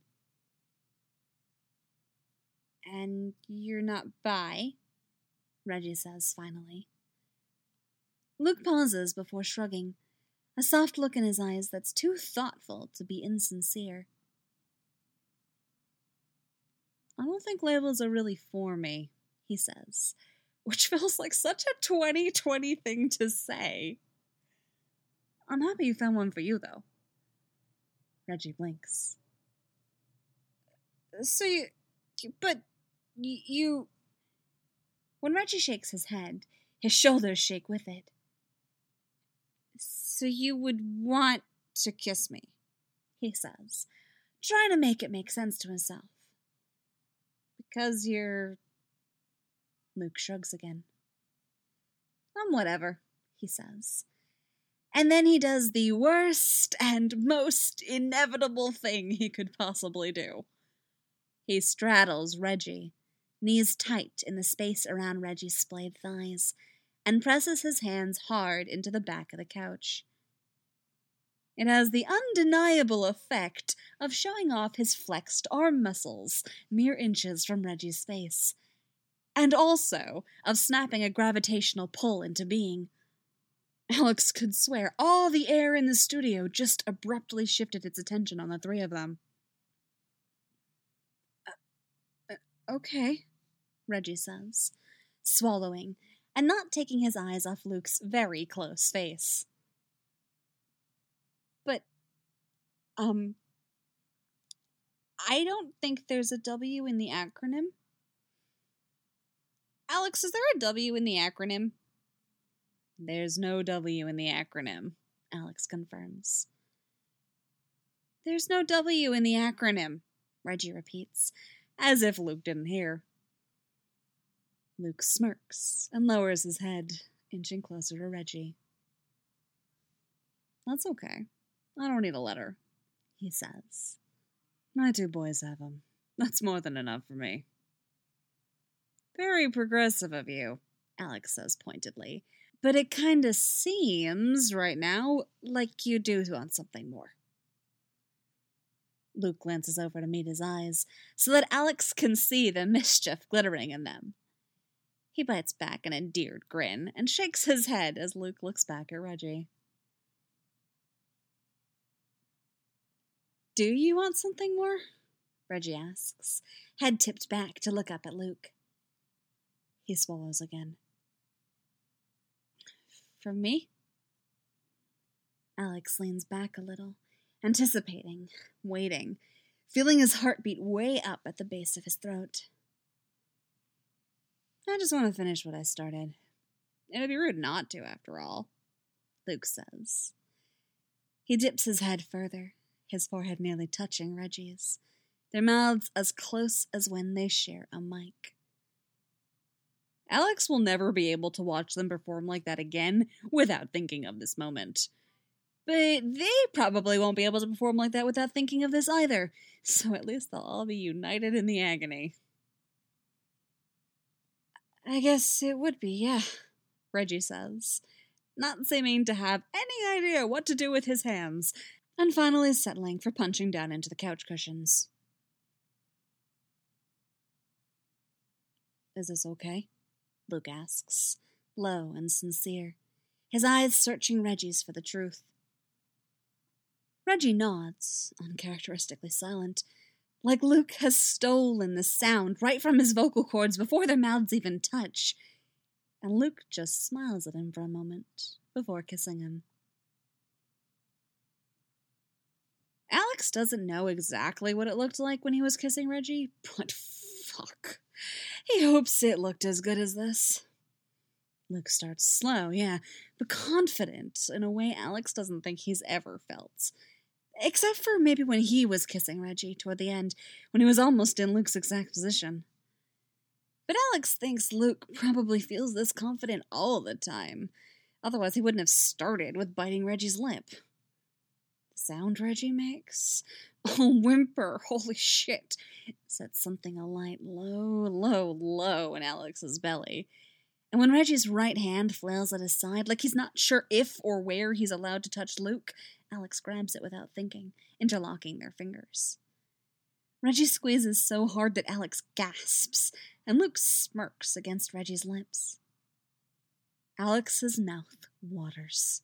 A: And you're not bi? Reggie says finally. Luke pauses before shrugging, a soft look in his eyes that's too thoughtful to be insincere. I don't think labels are really for me, he says, which feels like such a 2020 thing to say. I'm happy you found one for you, though. Reggie blinks. So you... When Reggie shakes his head, his shoulders shake with it. So you would want to kiss me, he says, trying to make it make sense to himself. Because you're... Luke shrugs again. Whatever, he says. And then he does the worst and most inevitable thing he could possibly do. He straddles Reggie, knees tight in the space around Reggie's splayed thighs, and presses his hands hard into the back of the couch. It has the undeniable effect of showing off his flexed arm muscles mere inches from Reggie's face, and also of snapping a gravitational pull into being. Alex could swear all the air in the studio just abruptly shifted its attention on the three of them. Okay, Reggie says, swallowing, and not taking his eyes off Luke's very close face. But, I don't think there's a W in the acronym. Alex, is there a W in the acronym? There's no W in the acronym, Alex confirms. There's no W in the acronym, Reggie repeats, as if Luke didn't hear. Luke smirks and lowers his head, inching closer to Reggie. That's okay. I don't need a letter, he says. My two boys have them. That's more than enough for me. Very progressive of you, Alex says pointedly. But it kinda seems, right now, like you do want something more. Luke glances over to meet his eyes, so that Alex can see the mischief glittering in them. He bites back an endeared grin and shakes his head as Luke looks back at Reggie. Do you want something more? Reggie asks, head tipped back to look up at Luke. He swallows again. From me? Alex leans back a little, anticipating, waiting, feeling his heartbeat way up at the base of his throat. I just want to finish what I started. It'd be rude not to, after all, Luke says. He dips his head further, his forehead nearly touching Reggie's, their mouths as close as when they share a mic. Alex will never be able to watch them perform like that again without thinking of this moment. But they probably won't be able to perform like that without thinking of this either, so at least they'll all be united in the agony. I guess it would be, yeah, Reggie says, not seeming to have any idea what to do with his hands, and finally settling for punching down into the couch cushions. Is this okay? Luke asks, low and sincere, his eyes searching Reggie's for the truth. Reggie nods, uncharacteristically silent, like Luke has stolen the sound right from his vocal cords before their mouths even touch, and Luke just smiles at him for a moment before kissing him. Alex doesn't know exactly what it looked like when he was kissing Reggie, but fuck. He hopes it looked as good as this. Luke starts slow, yeah, but confident in a way Alex doesn't think he's ever felt. Except for maybe when he was kissing Reggie toward the end, when he was almost in Luke's exact position. But Alex thinks Luke probably feels this confident all the time. Otherwise he wouldn't have started with biting Reggie's lip. The sound Reggie makes? Oh, whimper, holy shit. Set something alight low, low, low in Alex's belly. And when Reggie's right hand flails at his side, like he's not sure if or where he's allowed to touch Luke, Alex grabs it without thinking, interlocking their fingers. Reggie squeezes so hard that Alex gasps, and Luke smirks against Reggie's lips. Alex's mouth waters.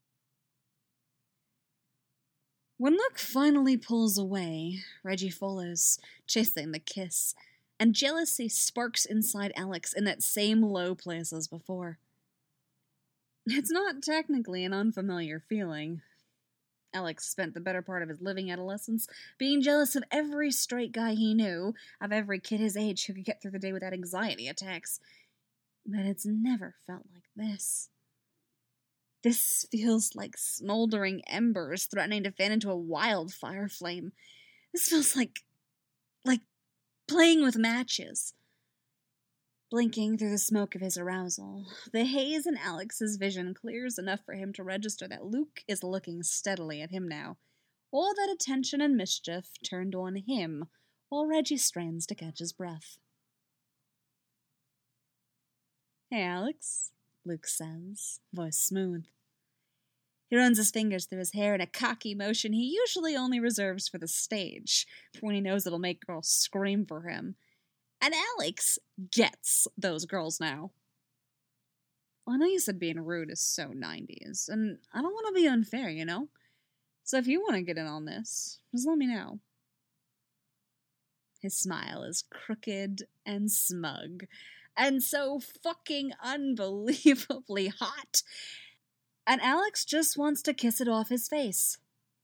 A: When Luke finally pulls away, Reggie follows, chasing the kiss, and jealousy sparks inside Alex in that same low place as before. It's not technically an unfamiliar feeling. Alex spent the better part of his living adolescence being jealous of every straight guy he knew, of every kid his age who could get through the day without anxiety attacks. But it's never felt like this. This feels like smoldering embers threatening to fan into a wildfire flame. This feels like playing with matches. Blinking through the smoke of his arousal, the haze in Alex's vision clears enough for him to register that Luke is looking steadily at him now. All that attention and mischief turned on him, while Reggie strains to catch his breath. "Hey, Alex," Luke says, voice smooth. He runs his fingers through his hair in a cocky motion he usually only reserves for the stage, for when he knows it'll make girls scream for him. And Alex gets those girls now. Well, I know you said being rude is so 90s, and I don't want to be unfair, you know? So if you want to get in on this, just let me know. His smile is crooked and smug, and so fucking unbelievably hot. And Alex just wants to kiss it off his face.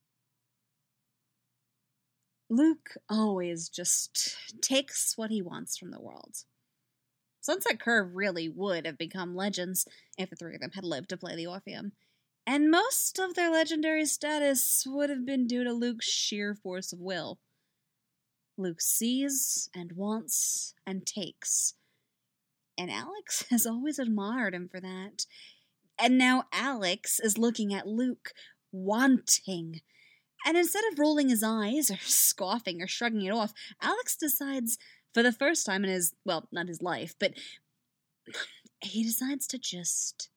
A: Luke always just takes what he wants from the world. Sunset Curve really would have become legends if the three of them had lived to play the Orpheum. And most of their legendary status would have been due to Luke's sheer force of will. Luke sees and wants and takes. And Alex has always admired him for that. And now Alex is looking at Luke, wanting. And instead of rolling his eyes or scoffing or shrugging it off, Alex decides, for the first time in his, well, not his life, but he decides to just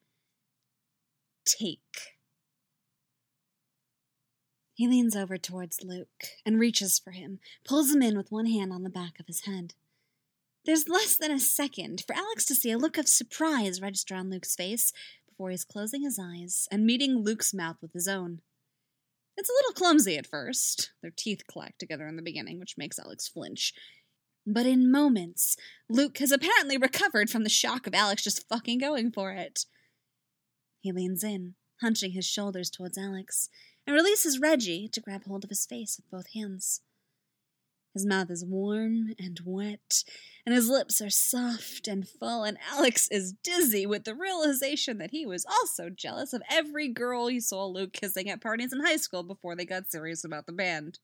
A: take. He leans over towards Luke and reaches for him, pulls him in with one hand on the back of his head. There's less than a second for Alex to see a look of surprise register on Luke's face before he's closing his eyes and meeting Luke's mouth with his own. It's a little clumsy at first. Their teeth clack together in the beginning, which makes Alex flinch. But in moments, Luke has apparently recovered from the shock of Alex just fucking going for it. He leans in, hunching his shoulders towards Alex, and releases Reggie to grab hold of his face with both hands. His mouth is warm and wet, and his lips are soft and full, and Alex is dizzy with the realization that he was also jealous of every girl he saw Luke kissing at parties in high school before they got serious about the band.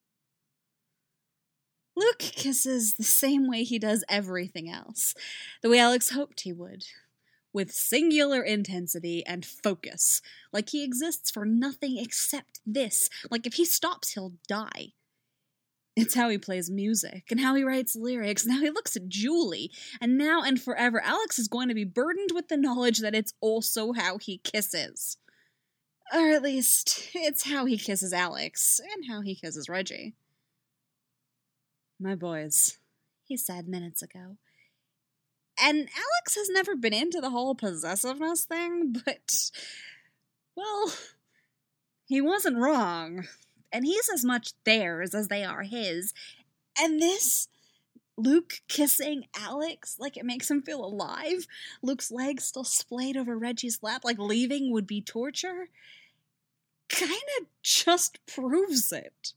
A: Luke kisses the same way he does everything else, the way Alex hoped he would, with singular intensity and focus, like he exists for nothing except this, like if he stops he'll die. It's how he plays music, and how he writes lyrics, and how he looks at Julie, and now and forever Alex is going to be burdened with the knowledge that it's also how he kisses. Or at least, it's how he kisses Alex, and how he kisses Reggie. "My boys," he said minutes ago. And Alex has never been into the whole possessiveness thing, but, well, he wasn't wrong. And he's as much theirs as they are his. And this Luke kissing Alex like it makes him feel alive. Luke's legs still splayed over Reggie's lap like leaving would be torture. Kinda just proves it.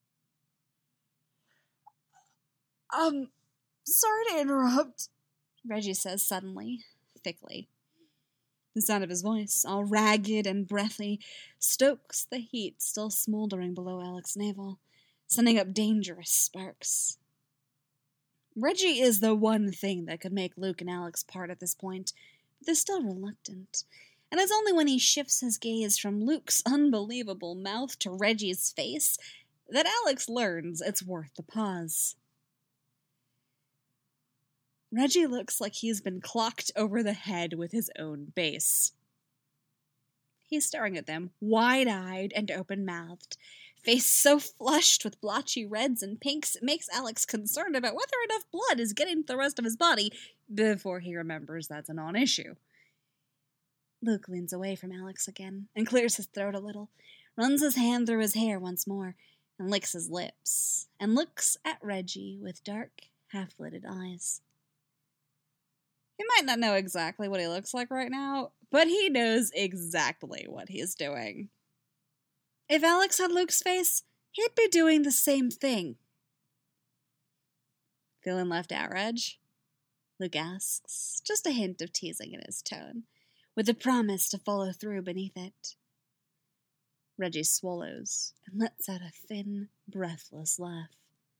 A: Sorry to interrupt, Reggie says suddenly, thickly. The sound of his voice, all ragged and breathy, stokes the heat still smoldering below Alex's navel, sending up dangerous sparks. Reggie is the one thing that could make Luke and Alex part at this point, but they're still reluctant. And it's only when he shifts his gaze from Luke's unbelievable mouth to Reggie's face that Alex learns it's worth the pause. Reggie looks like he's been clocked over the head with his own base. He's staring at them, wide-eyed and open-mouthed, face so flushed with blotchy reds and pinks it makes Alex concerned about whether enough blood is getting to the rest of his body before he remembers that's a non-issue. Luke leans away from Alex again and clears his throat a little, runs his hand through his hair once more, and licks his lips, and looks at Reggie with dark, half-lidded eyes. He might not know exactly what he looks like right now, but he knows exactly what he's doing. If Alex had Luke's face, he'd be doing the same thing. Feeling left out, Reg? Luke asks, just a hint of teasing in his tone, with a promise to follow through beneath it. Reggie swallows and lets out a thin, breathless laugh.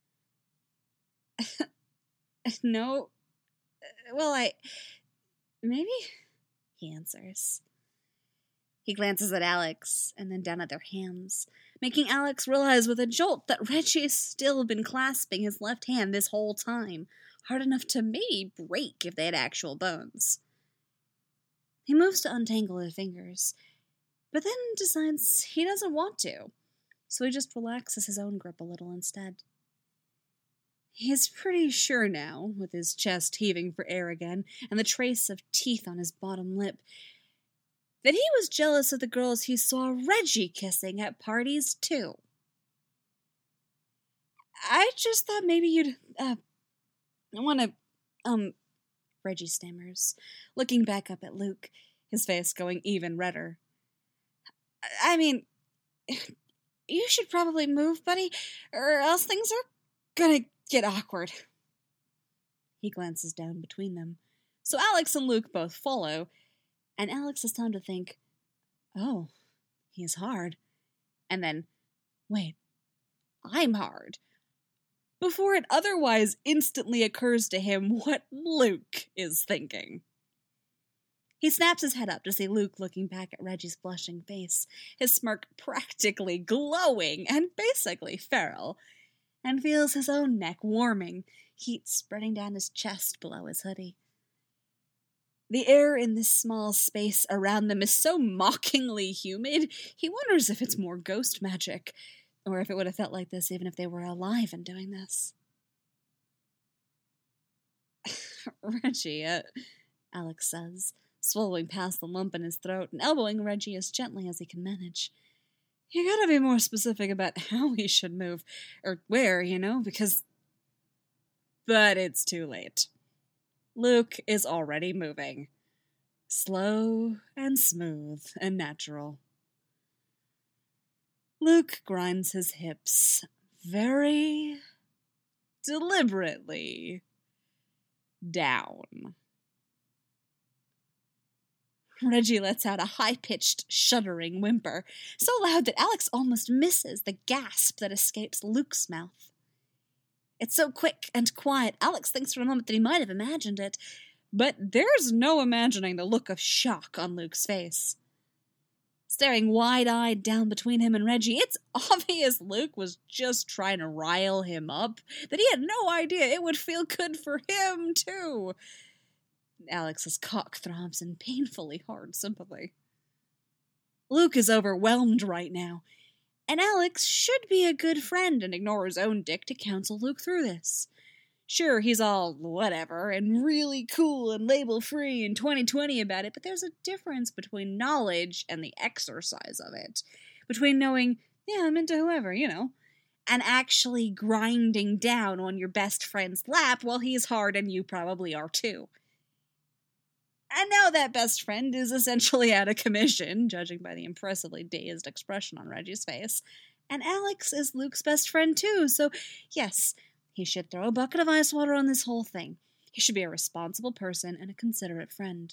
A: No. Well, maybe, he answers. He glances at Alex and then down at their hands, making Alex realize with a jolt that Reggie's still been clasping his left hand this whole time, hard enough to maybe break if they had actual bones. He moves to untangle their fingers, but then decides he doesn't want to, so he just relaxes his own grip a little instead. He's pretty sure now, with his chest heaving for air again and the trace of teeth on his bottom lip, that he was jealous of the girls he saw Reggie kissing at parties, too. I just thought maybe you'd, want to, Reggie stammers, looking back up at Luke, his face going even redder. I mean, you should probably move, buddy, or else things are gonna get awkward. He glances down between them, so Alex and Luke both follow, and Alex has time to think, oh, he's hard, and then, wait, I'm hard, before it otherwise instantly occurs to him what Luke is thinking. He snaps his head up to see Luke looking back at Reggie's blushing face, his smirk practically glowing and basically feral, and feels his own neck warming, heat spreading down his chest below his hoodie. The air in this small space around them is so mockingly humid, he wonders if it's more ghost magic, or if it would have felt like this even if they were alive and doing this. Reggie, Alex says, swallowing past the lump in his throat and elbowing Reggie as gently as he can manage. You gotta be more specific about how he should move, or where, because... But it's too late. Luke is already moving. Slow and smooth and natural. Luke grinds his hips very deliberately down. Reggie lets out a high-pitched, shuddering whimper, so loud that Alex almost misses the gasp that escapes Luke's mouth. It's so quick and quiet, Alex thinks for a moment that he might have imagined it, but there's no imagining the look of shock on Luke's face. Staring wide-eyed down between him and Reggie, it's obvious Luke was just trying to rile him up, that he had no idea it would feel good for him, too. Alex's cock throbs in painfully hard sympathy. Luke is overwhelmed right now, and Alex should be a good friend and ignore his own dick to counsel Luke through this. Sure, he's all whatever and really cool and label-free and 2020 about it, but there's a difference between knowledge and the exercise of it. Between knowing, yeah, I'm into whoever, and actually grinding down on your best friend's lap while he's hard and you probably are too. And now that best friend is essentially out of commission, judging by the impressively dazed expression on Reggie's face. And Alex is Luke's best friend too, so yes, he should throw a bucket of ice water on this whole thing. He should be a responsible person and a considerate friend.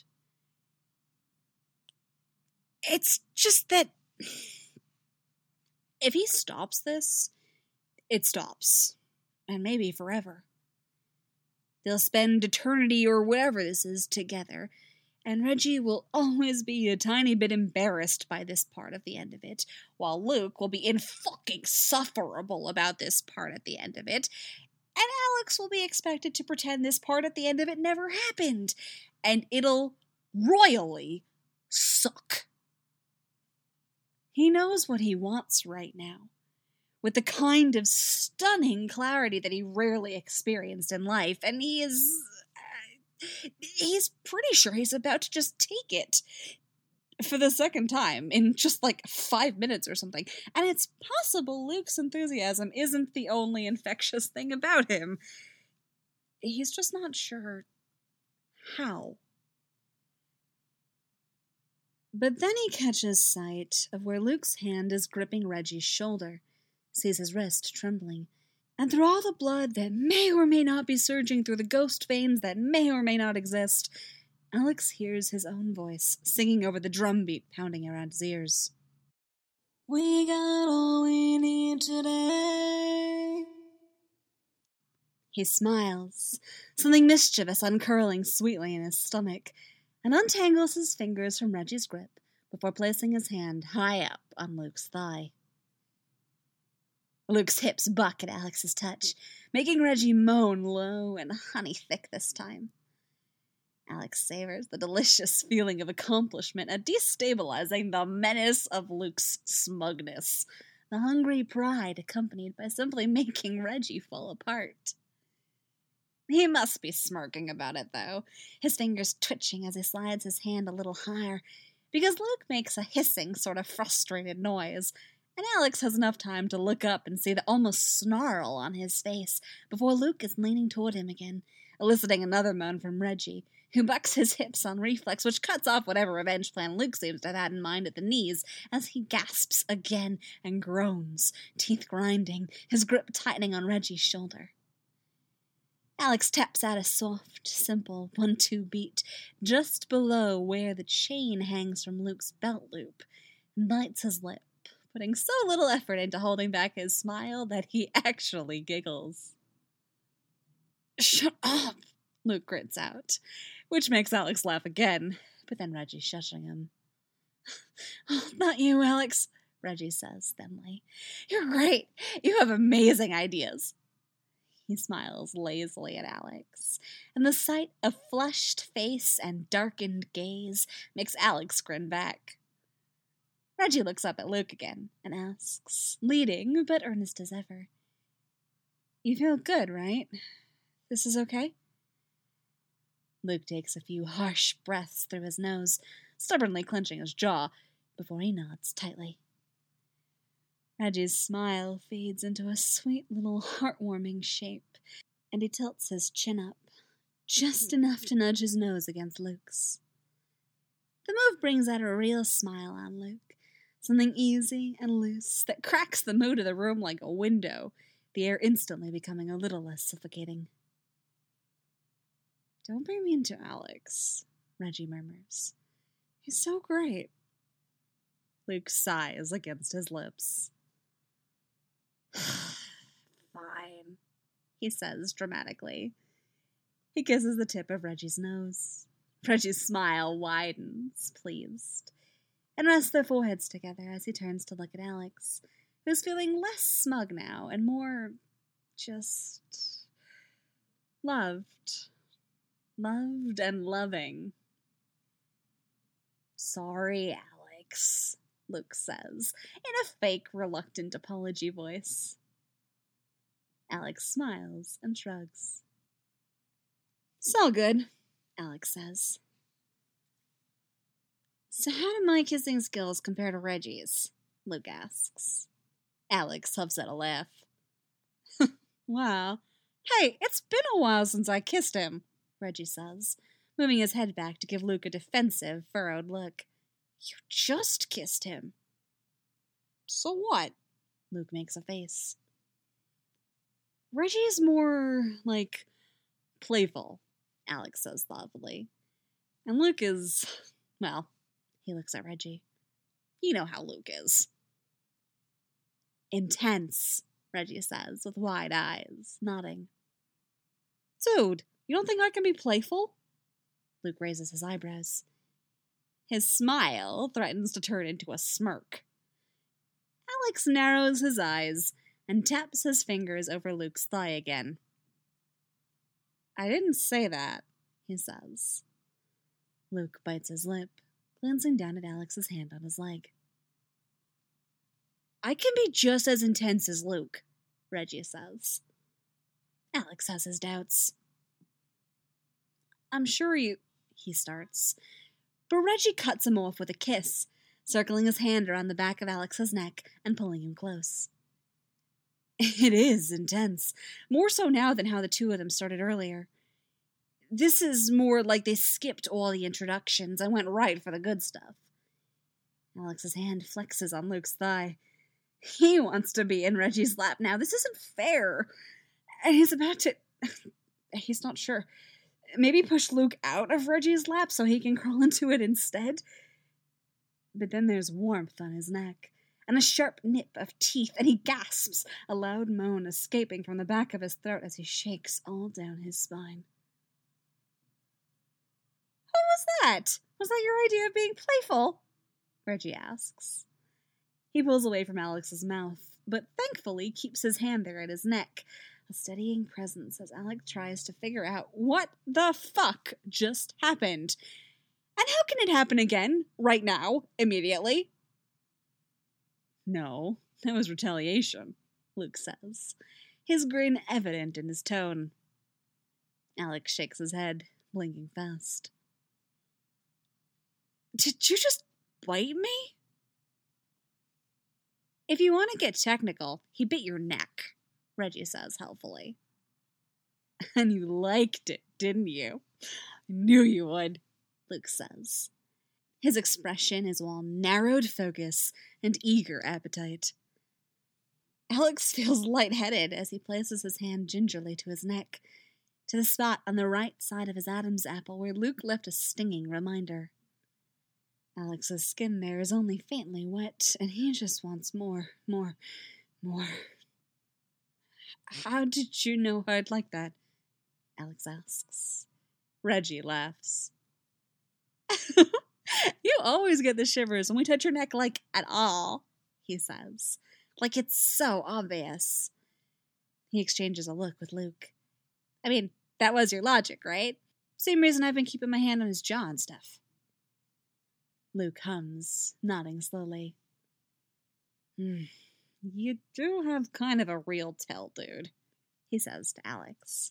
A: It's just that if he stops this, it stops. And maybe forever. They'll spend eternity or whatever this is together, and Reggie will always be a tiny bit embarrassed by this part of the end of it, while Luke will be insufferable about this part at the end of it, and Alex will be expected to pretend this part at the end of it never happened, and it'll royally suck. He knows what he wants right now, with the kind of stunning clarity that he rarely experienced in life, and he's pretty sure he's about to just take it for the second time in just like 5 minutes or something. And it's possible Luke's enthusiasm isn't the only infectious thing about him. He's just not sure how. But then he catches sight of where Luke's hand is gripping Reggie's shoulder, sees his wrist trembling, and through all the blood that may or may not be surging through the ghost veins that may or may not exist, Alex hears his own voice singing over the drum beat pounding around his ears. We got all we need today. He smiles, something mischievous uncurling sweetly in his stomach, and untangles his fingers from Reggie's grip before placing his hand high up on Luke's thigh. Luke's hips buck at Alex's touch, making Reggie moan low and honey-thick this time. Alex savors the delicious feeling of accomplishment at destabilizing the menace of Luke's smugness, the hungry pride accompanied by simply making Reggie fall apart. He must be smirking about it, though, his fingers twitching as he slides his hand a little higher, because Luke makes a hissing sort of frustrated noise, and Alex has enough time to look up and see the almost snarl on his face before Luke is leaning toward him again, eliciting another moan from Reggie, who bucks his hips on reflex, which cuts off whatever revenge plan Luke seems to have had in mind at the knees, as he gasps again and groans, teeth grinding, his grip tightening on Reggie's shoulder. Alex taps out a soft, simple 1-2 beat just below where the chain hangs from Luke's belt loop, and bites his lip, putting so little effort into holding back his smile that he actually giggles. "Shut up," Luke grits out, which makes Alex laugh again, but then Reggie's shushing him. "Oh, not you, Alex," Reggie says thinly. "You're great. You have amazing ideas." He smiles lazily at Alex, and the sight of flushed face and darkened gaze makes Alex grin back. Reggie looks up at Luke again and asks, leading but earnest as ever, "You feel good, right? This is okay?" Luke takes a few harsh breaths through his nose, stubbornly clenching his jaw, before he nods tightly. Reggie's smile fades into a sweet little heartwarming shape, and he tilts his chin up, just enough to nudge his nose against Luke's. The move brings out a real smile on Luke, something easy and loose that cracks the mood of the room like a window, the air instantly becoming a little less suffocating. "Don't be mean to Alex," Reggie murmurs. "He's so great." Luke sighs against his lips. "Fine," he says dramatically. He kisses the tip of Reggie's nose. Reggie's smile widens, pleased, and rests their foreheads together as he turns to look at Alex, who's feeling less smug now and more just loved. Loved and loving. "Sorry, Alex," Luke says, in a fake, reluctant apology voice. Alex smiles and shrugs. "It's all good," Alex says. "So how do my kissing skills compare to Reggie's?" Luke asks. Alex huffs at a laugh. Wow. Hey, it's been a while since I kissed him, Reggie says, moving his head back to give Luke a defensive, furrowed look. You just kissed him. So what? Luke makes a face. Reggie's more, playful, Alex says thoughtfully. And Luke is, well, he looks at Reggie. You know how Luke is. Intense, Reggie says, with wide eyes, nodding. Dude, you don't think I can be playful? Luke raises his eyebrows. His smile threatens to turn into a smirk. Alex narrows his eyes and taps his fingers over Luke's thigh again. I didn't say that, he says. Luke bites his lip, glancing down at Alex's hand on his leg. I can be just as intense as Luke, Reggie says. Alex has his doubts. I'm sure he starts. But Reggie cuts him off with a kiss, circling his hand around the back of Alex's neck and pulling him close. It is intense, more so now than how the two of them started earlier. This is more like they skipped all the introductions and went right for the good stuff. Alex's hand flexes on Luke's thigh. He wants to be in Reggie's lap now. This isn't fair. And he's about to... He's not sure. Maybe push Luke out of Reggie's lap so he can crawl into it instead? But then there's warmth on his neck, and a sharp nip of teeth, and he gasps, a loud moan escaping from the back of his throat as he shakes all down his spine. What was that? Was that your idea of being playful? Reggie asks. He pulls away from Alex's mouth, but thankfully keeps his hand there at his neck, a steadying presence as Alex tries to figure out what the fuck just happened. And how can it happen again, right now, immediately? No, that was retaliation, Luke says, his grin evident in his tone. Alex shakes his head, blinking fast. Did you just bite me? If you want to get technical, he bit your neck, Reggie says helpfully. And you liked it, didn't you? I knew you would, Luke says. His expression is all narrowed focus and eager appetite. Alex feels lightheaded as he places his hand gingerly to his neck, to the spot on the right side of his Adam's apple where Luke left a stinging reminder. Alex's skin there is only faintly wet, and he just wants more. How did you know I'd like that? Alex asks. Reggie laughs. You always get the shivers when we touch your neck, at all, he says. Like it's so obvious. He exchanges a look with Luke. I mean, that was your logic, right? Same reason I've been keeping my hand on his jaw and stuff. Luke hums, nodding slowly. You do have kind of a real tell, dude, he says to Alex.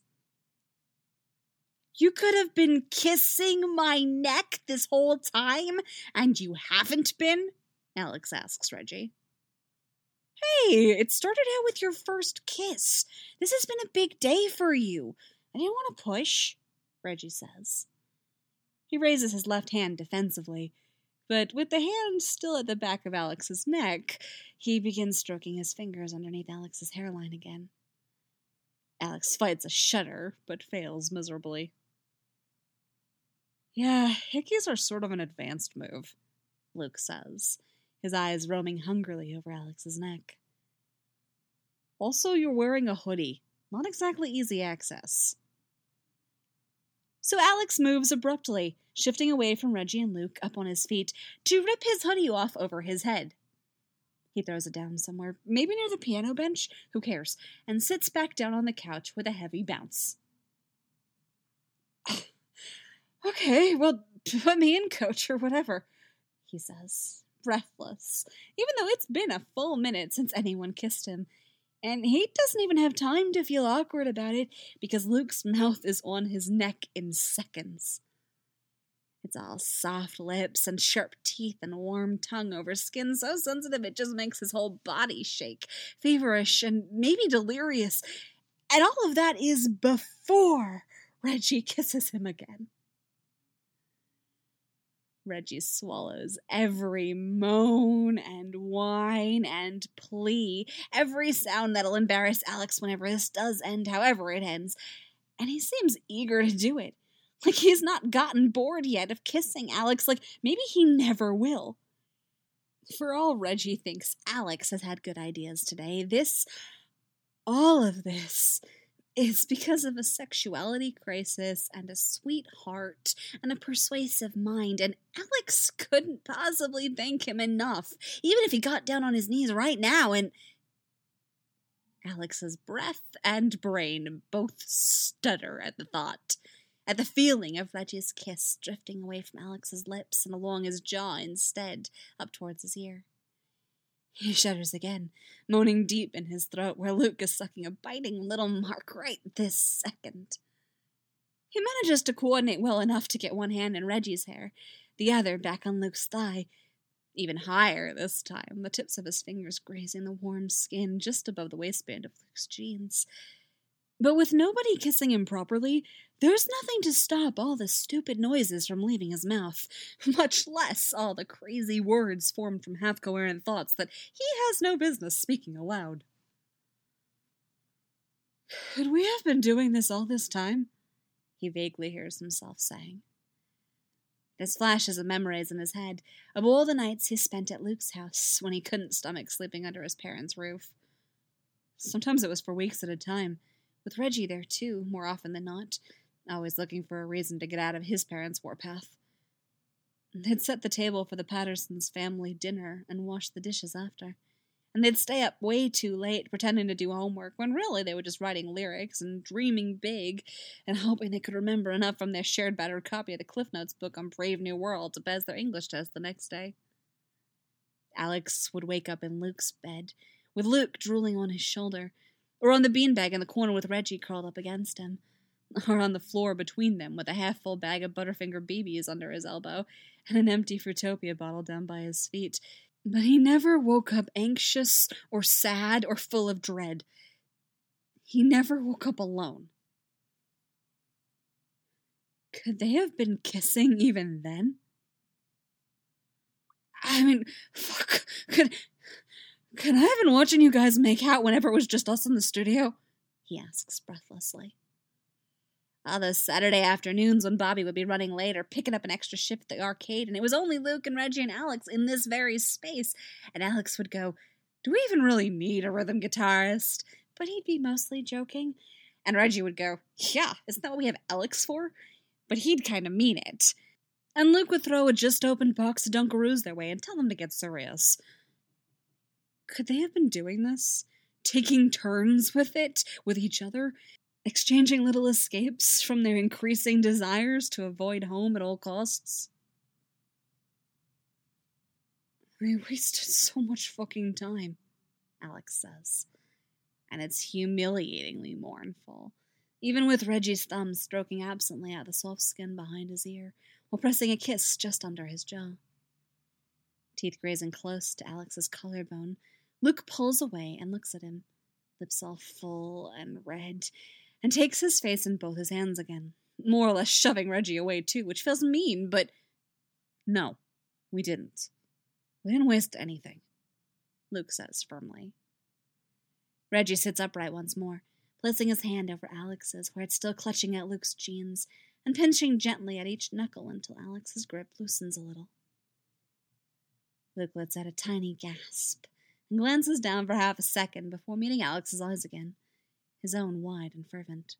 A: You could have been kissing my neck this whole time, and you haven't been? Alex asks Reggie. Hey, it started out with your first kiss. This has been a big day for you. I didn't want to push, Reggie says. He raises his left hand defensively, but with the hand still at the back of Alex's neck, he begins stroking his fingers underneath Alex's hairline again. Alex fights a shudder, but fails miserably. Yeah, hickeys are sort of an advanced move, Luke says, his eyes roaming hungrily over Alex's neck. Also, you're wearing a hoodie. Not exactly easy access. So Alex moves abruptly, shifting away from Reggie and Luke up on his feet to rip his hoodie off over his head. He throws it down somewhere, maybe near the piano bench, who cares, and sits back down on the couch with a heavy bounce. Okay, well, put me in, coach, or whatever, he says, breathless, even though it's been a full minute since anyone kissed him. And he doesn't even have time to feel awkward about it because Luke's mouth is on his neck in seconds. It's all soft lips and sharp teeth and warm tongue over skin so sensitive it just makes his whole body shake, feverish and maybe delirious. And all of that is before Reggie kisses him again. Reggie swallows every moan and whine and plea, every sound that'll embarrass Alex whenever this does end, however it ends. And he seems eager to do it. Like he's not gotten bored yet of kissing Alex, like maybe he never will. For all Reggie thinks Alex has had good ideas today, all of this, is because of a sexuality crisis and a sweet heart and a persuasive mind, and Alex couldn't possibly thank him enough, even if he got down on his knees right now and... Alex's breath and brain both stutter at the thought, at the feeling of Reggie's kiss drifting away from Alex's lips and along his jaw instead, up towards his ear. He shudders again, moaning deep in his throat where Luke is sucking a biting little mark right this second. He manages to coordinate well enough to get one hand in Reggie's hair, the other back on Luke's thigh, even higher this time, the tips of his fingers grazing the warm skin just above the waistband of Luke's jeans. But with nobody kissing him properly, there's nothing to stop all the stupid noises from leaving his mouth, much less all the crazy words formed from half-coherent thoughts that he has no business speaking aloud. Could we have been doing this all this time? He vaguely hears himself saying. There's flashes of memories in his head of all the nights he spent at Luke's house when he couldn't stomach sleeping under his parents' roof. Sometimes it was for weeks at a time, with Reggie there too, more often than not, always looking for a reason to get out of his parents' warpath. They'd set the table for the Pattersons' family dinner and wash the dishes after. And they'd stay up way too late pretending to do homework when really they were just writing lyrics and dreaming big and hoping they could remember enough from their shared battered copy of the Cliff Notes book on Brave New World to pass their English test the next day. Alex would wake up in Luke's bed, with Luke drooling on his shoulder, or on the beanbag in the corner with Reggie curled up against him, or on the floor between them with a half-full bag of Butterfinger BBs under his elbow and an empty Fruitopia bottle down by his feet. But he never woke up anxious or sad or full of dread. He never woke up alone. Could they have been kissing even then? I mean, fuck, could I have been watching you guys make out whenever it was just us in the studio? He asks breathlessly. All those Saturday afternoons when Bobby would be running late or picking up an extra shift at the arcade, and it was only Luke and Reggie and Alex in this very space, and Alex would go, do we even really need a rhythm guitarist? But he'd be mostly joking. And Reggie would go, yeah, isn't that what we have Alex for? But he'd kind of mean it. And Luke would throw a just-opened box of Dunkaroos their way and tell them to get serious. Could they have been doing this? Taking turns with it, with each other? Exchanging little escapes from their increasing desires to avoid home at all costs? I wasted so much fucking time, Alex says. And it's humiliatingly mournful, even with Reggie's thumb stroking absently at the soft skin behind his ear, while pressing a kiss just under his jaw. Teeth grazing close to Alex's collarbone, Luke pulls away and looks at him, lips all full and red, and takes his face in both his hands again, more or less shoving Reggie away too, which feels mean, but no, we didn't. We didn't waste anything, Luke says firmly. Reggie sits upright once more, placing his hand over Alex's, where it's still clutching at Luke's jeans, and pinching gently at each knuckle until Alex's grip loosens a little. Luke lets out a tiny gasp and glances down for half a second before meeting Alex's eyes again, his own wide and fervent.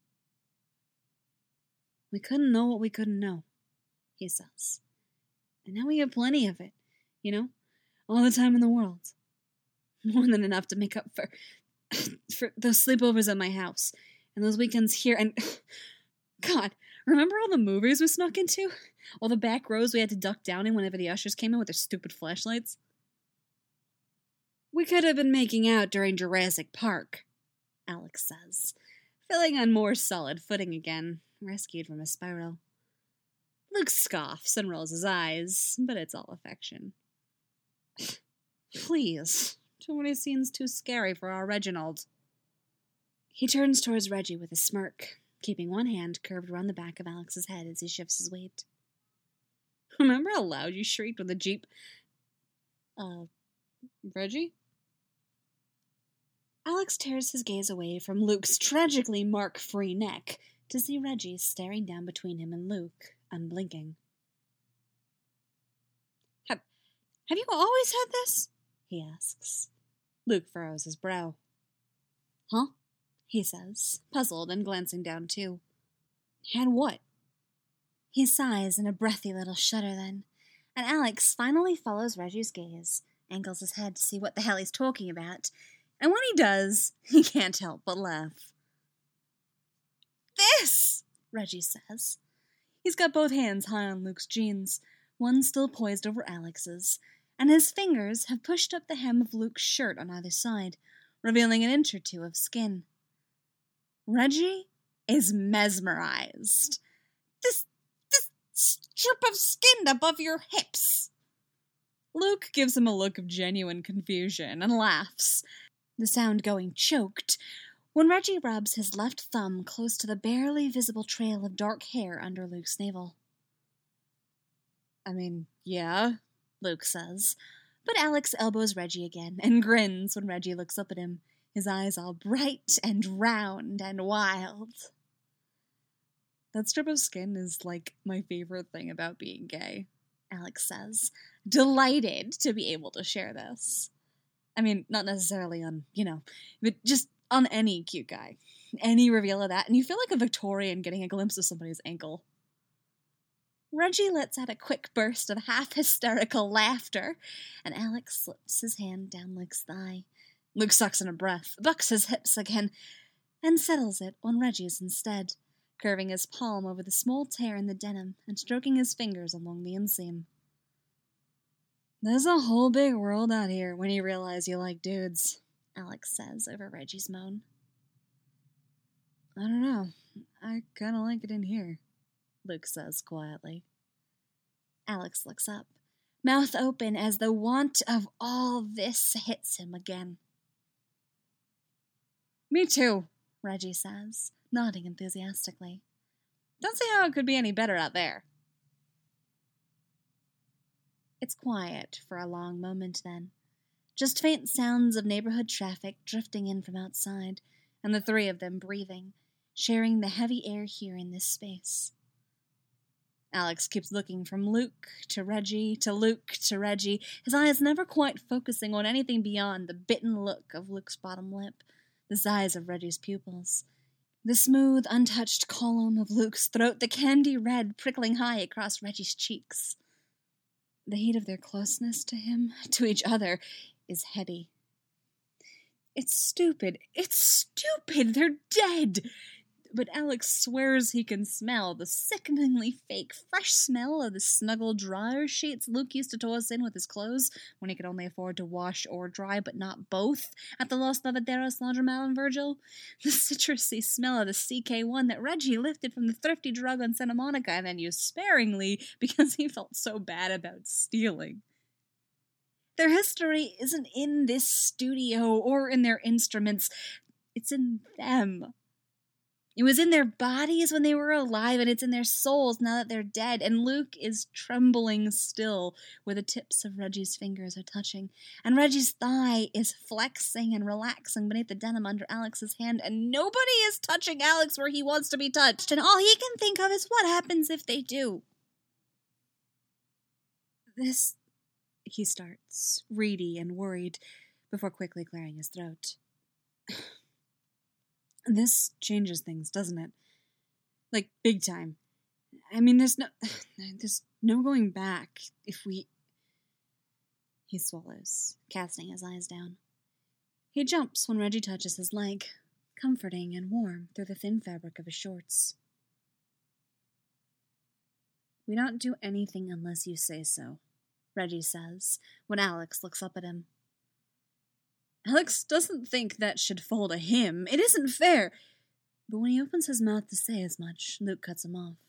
A: We couldn't know what we couldn't know, he says. And now we have plenty of it, all the time in the world. More than enough to make up for those sleepovers at my house, and those weekends here, and God, remember all the movies we snuck into? All the back rows we had to duck down in whenever the ushers came in with their stupid flashlights? We could have been making out during Jurassic Park, Alex says, feeling on more solid footing again, rescued from a spiral. Luke scoffs and rolls his eyes, but it's all affection. Please, too many scenes too scary for our Reginald. He turns towards Reggie with a smirk, keeping one hand curved around the back of Alex's head as he shifts his weight. Remember how loud you shrieked when the Jeep... Reggie? Alex tears his gaze away from Luke's tragically mark-free neck to see Reggie staring down between him and Luke, unblinking. Have you always had this? He asks. Luke furrows his brow. Huh? He says, puzzled and glancing down too. Had what? He sighs in a breathy little shudder then, and Alex finally follows Reggie's gaze, angles his head to see what the hell he's talking about, and when he does, he can't help but laugh. This! Reggie says. He's got both hands high on Luke's jeans, one still poised over Alex's, and his fingers have pushed up the hem of Luke's shirt on either side, revealing an inch or two of skin. Reggie is mesmerized. This strip of skin above your hips. Luke gives him a look of genuine confusion and laughs, the sound going choked, when Reggie rubs his left thumb close to the barely visible trail of dark hair under Luke's navel. I mean, yeah, Luke says, but Alex elbows Reggie again and grins when Reggie looks up at him, his eyes all bright and round and wild. That strip of skin is like my favorite thing about being gay, Alex says, delighted to be able to share this. I mean, not necessarily on, but just on any cute guy. Any reveal of that, and you feel like a Victorian getting a glimpse of somebody's ankle. Reggie lets out a quick burst of half-hysterical laughter, and Alex slips his hand down Luke's thigh. Luke sucks in a breath, bucks his hips again, and settles it on Reggie's instead, curving his palm over the small tear in the denim and stroking his fingers along the inseam. There's a whole big world out here when you realize you like dudes, Alex says over Reggie's moan. I don't know. I kinda like it in here, Luke says quietly. Alex looks up, mouth open as the want of all this hits him again. Me too, Reggie says, nodding enthusiastically. Don't see how it could be any better out there. It's quiet for a long moment then. Just faint sounds of neighborhood traffic drifting in from outside, and the three of them breathing, sharing the heavy air here in this space. Alex keeps looking from Luke to Reggie to Luke to Reggie, his eyes never quite focusing on anything beyond the bitten look of Luke's bottom lip, the size of Reggie's pupils, the smooth, untouched column of Luke's throat, the candy red prickling high across Reggie's cheeks. The heat of their closeness to him, to each other, is heady. It's stupid. They're dead. But Alex swears he can smell the sickeningly fake, fresh smell of the snuggle dryer sheets Luke used to toss in with his clothes when he could only afford to wash or dry, but not both, at the Los Lavaderos laundromat in Virgil. The citrusy smell of the CK1 that Reggie lifted from the thrifty drug on Santa Monica and then used sparingly because he felt so bad about stealing. Their history isn't in this studio or in their instruments. It's in them. It was in their bodies when they were alive, and it's in their souls now that they're dead. And Luke is trembling still where the tips of Reggie's fingers are touching. And Reggie's thigh is flexing and relaxing beneath the denim under Alex's hand. And nobody is touching Alex where he wants to be touched. And all he can think of is what happens if they do. This, he starts, reedy and worried, before quickly clearing his throat. This changes things, doesn't it? Like, big time. I mean, there's no going back if we... He swallows, casting his eyes down. He jumps when Reggie touches his leg, comforting and warm through the thin fabric of his shorts. We don't do anything unless you say so, Reggie says, when Alex looks up at him. Alex doesn't think that should fall to him. It isn't fair. But when he opens his mouth to say as much, Luke cuts him off.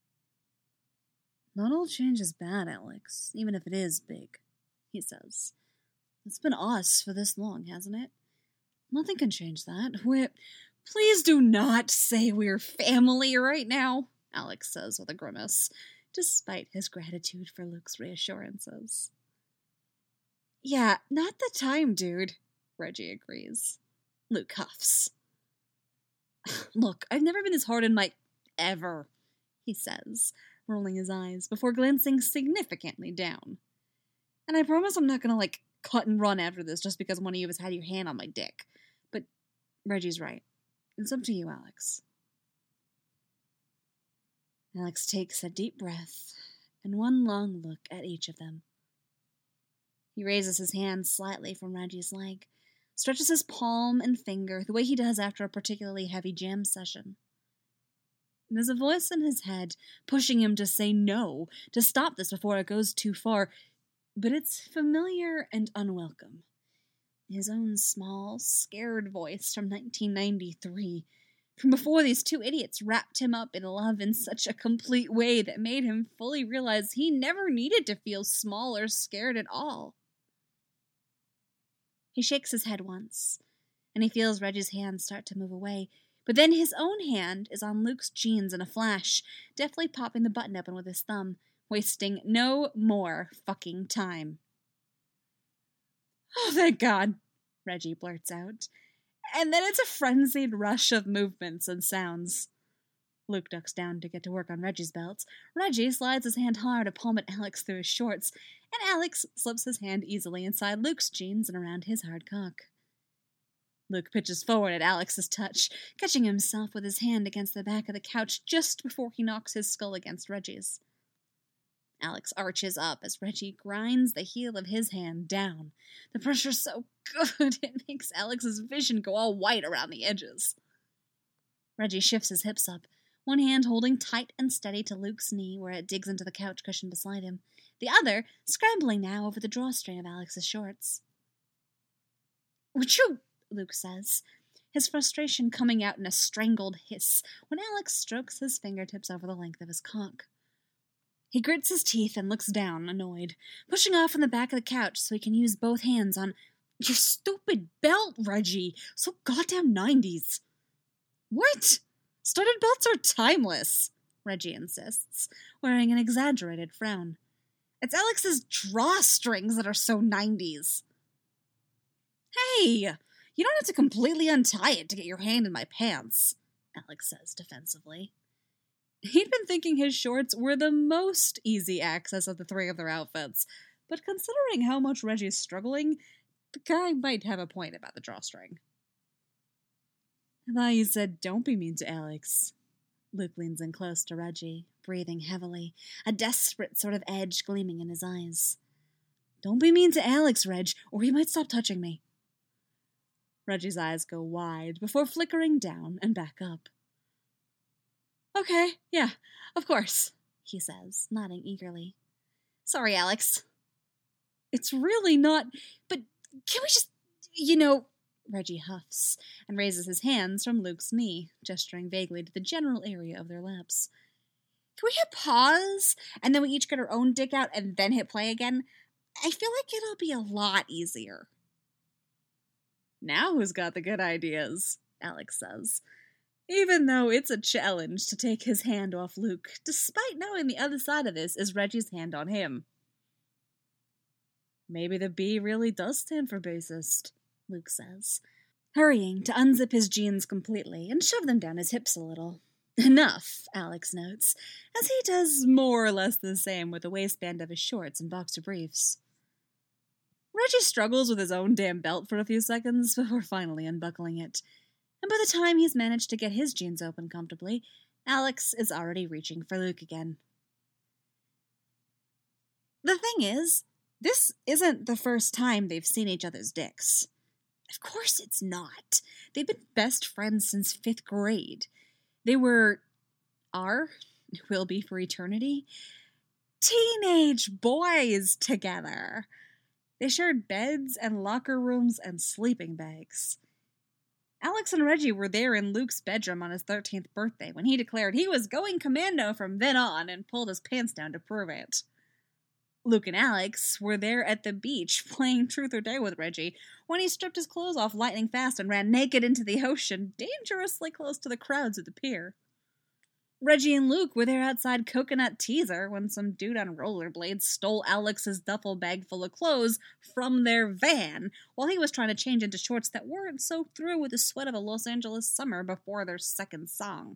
A: Not all change is bad, Alex, even if it is big, he says. It's been us for this long, hasn't it? Nothing can change that. Please do not say we're family right now, Alex says with a grimace, despite his gratitude for Luke's reassurances. Yeah, not the time, dude, Reggie agrees. Luke huffs. Look, I've never been this hard on my... ever, he says, rolling his eyes before glancing significantly down. And I promise I'm not gonna, cut and run after this just because one of you has had your hand on my dick. But Reggie's right. It's up to you, Alex. Alex takes a deep breath and one long look at each of them. He raises his hand slightly from Reggie's leg, stretches his palm and finger the way he does after a particularly heavy jam session. There's a voice in his head pushing him to say no, to stop this before it goes too far, but it's familiar and unwelcome. His own small, scared voice from 1993, from before these two idiots wrapped him up in love in such a complete way that made him fully realize he never needed to feel small or scared at all. He shakes his head once, and he feels Reggie's hand start to move away, but then his own hand is on Luke's jeans in a flash, deftly popping the button open with his thumb, wasting no more fucking time. Oh, thank God, Reggie blurts out. And then it's a frenzied rush of movements and sounds. Luke ducks down to get to work on Reggie's belt. Reggie slides his hand hard to palm at Alex through his shorts, and Alex slips his hand easily inside Luke's jeans and around his hard cock. Luke pitches forward at Alex's touch, catching himself with his hand against the back of the couch just before he knocks his skull against Reggie's. Alex arches up as Reggie grinds the heel of his hand down. The pressure's so good it makes Alex's vision go all white around the edges. Reggie shifts his hips up, one hand holding tight and steady to Luke's knee where it digs into the couch cushion beside him, the other scrambling now over the drawstring of Alex's shorts. "Would you?" Luke says, his frustration coming out in a strangled hiss when Alex strokes his fingertips over the length of his cock. He grits his teeth and looks down, annoyed, pushing off on the back of the couch so he can use both hands on your stupid belt, Reggie. So goddamn 90s. What? Studded belts are timeless, Reggie insists, wearing an exaggerated frown. It's Alex's drawstrings that are so 90s. Hey, you don't have to completely untie it to get your hand in my pants, Alex says defensively. He'd been thinking his shorts were the most easy access of the three of their outfits, but considering how much Reggie's struggling, the guy might have a point about the drawstring. I thought you said don't be mean to Alex. Luke leans in close to Reggie, breathing heavily, a desperate sort of edge gleaming in his eyes. Don't be mean to Alex, Reg, or he might stop touching me. Reggie's eyes go wide before flickering down and back up. Okay, yeah, of course, he says, nodding eagerly. Sorry, Alex. It's really not, but can we just, Reggie huffs and raises his hands from Luke's knee, gesturing vaguely to the general area of their laps. Can we hit pause, and then we each get our own dick out and then hit play again? I feel like it'll be a lot easier. Now who's got the good ideas? Alex says, even though it's a challenge to take his hand off Luke, despite knowing the other side of this is Reggie's hand on him. Maybe the B really does stand for bassist, Luke says, hurrying to unzip his jeans completely and shove them down his hips a little. Enough, Alex notes, as he does more or less the same with the waistband of his shorts and boxer briefs. Reggie struggles with his own damn belt for a few seconds before finally unbuckling it, and by the time he's managed to get his jeans open comfortably, Alex is already reaching for Luke again. The thing is, this isn't the first time they've seen each other's dicks. Of course it's not. They've been best friends since 5th grade. They will be for eternity, teenage boys together. They shared beds and locker rooms and sleeping bags. Alex and Reggie were there in Luke's bedroom on his 13th birthday when he declared he was going commando from then on and pulled his pants down to prove it. Luke and Alex were there at the beach playing Truth or Dare with Reggie when he stripped his clothes off lightning fast and ran naked into the ocean, dangerously close to the crowds at the pier. Reggie and Luke were there outside Coconut Teaser when some dude on rollerblades stole Alex's duffel bag full of clothes from their van while he was trying to change into shorts that weren't soaked through with the sweat of a Los Angeles summer before their second song.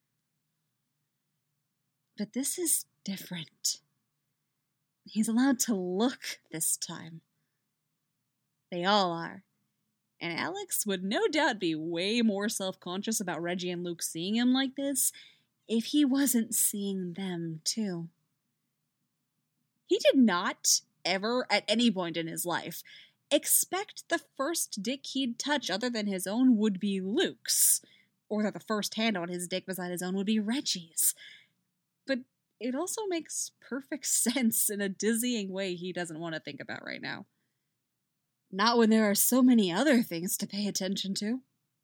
A: But this is different. He's allowed to look this time. They all are. And Alex would no doubt be way more self-conscious about Reggie and Luke seeing him like this if he wasn't seeing them, too. He did not, ever, at any point in his life, expect the first dick he'd touch other than his own would be Luke's, or that the first hand on his dick beside his own would be Reggie's. But it also makes perfect sense in a dizzying way he doesn't want to think about right now. Not when there are so many other things to pay attention to.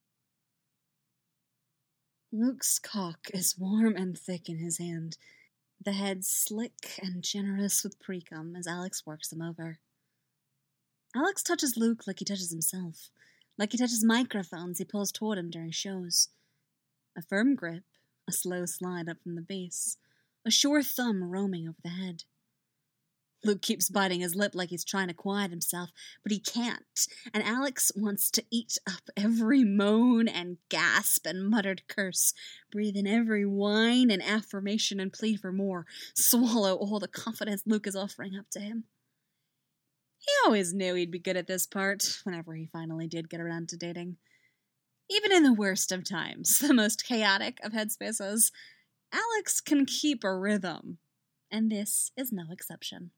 A: Luke's cock is warm and thick in his hand, the head slick and generous with pre-cum as Alex works him over. Alex touches Luke like he touches himself, like he touches microphones he pulls toward him during shows. A firm grip, a slow slide up from the base, a sure thumb roaming over the head. Luke keeps biting his lip like he's trying to quiet himself, but he can't, and Alex wants to eat up every moan and gasp and muttered curse, breathe in every whine and affirmation and plea for more, swallow all the confidence Luke is offering up to him. He always knew he'd be good at this part, whenever he finally did get around to dating. Even in the worst of times, the most chaotic of headspaces, Alex can keep a rhythm, and this is no exception.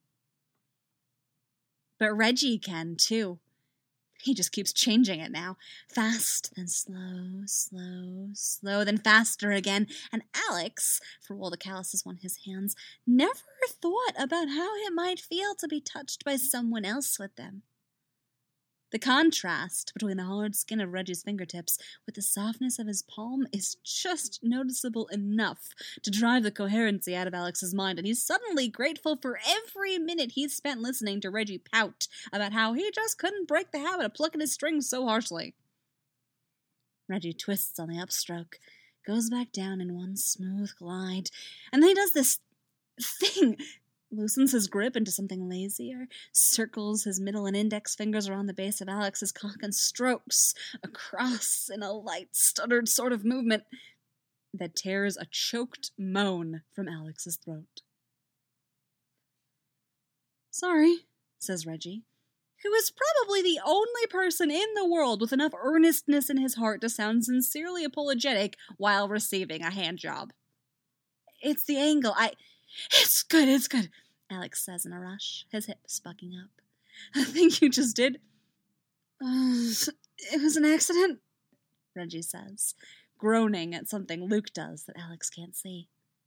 A: But Reggie can, too. He just keeps changing it now. Fast, then slow, slow, slow, then faster again. And Alex, for all the calluses on his hands, never thought about how it might feel to be touched by someone else with them. The contrast between the hard skin of Reggie's fingertips with the softness of his palm is just noticeable enough to drive the coherency out of Alex's mind, and he's suddenly grateful for every minute he's spent listening to Reggie pout about how he just couldn't break the habit of plucking his strings so harshly. Reggie twists on the upstroke, goes back down in one smooth glide, and then he does this thing, loosens his grip into something lazier, circles his middle and index fingers around the base of Alex's cock and strokes across in a light, stuttered sort of movement that tears a choked moan from Alex's throat. "Sorry," says Reggie, who is probably the only person in the world with enough earnestness in his heart to sound sincerely apologetic while receiving a handjob. "It's the angle. It's good, Alex says in a rush, his hips bucking up. "I think you just did." It was an accident," Reggie says, groaning at something Luke does that Alex can't see.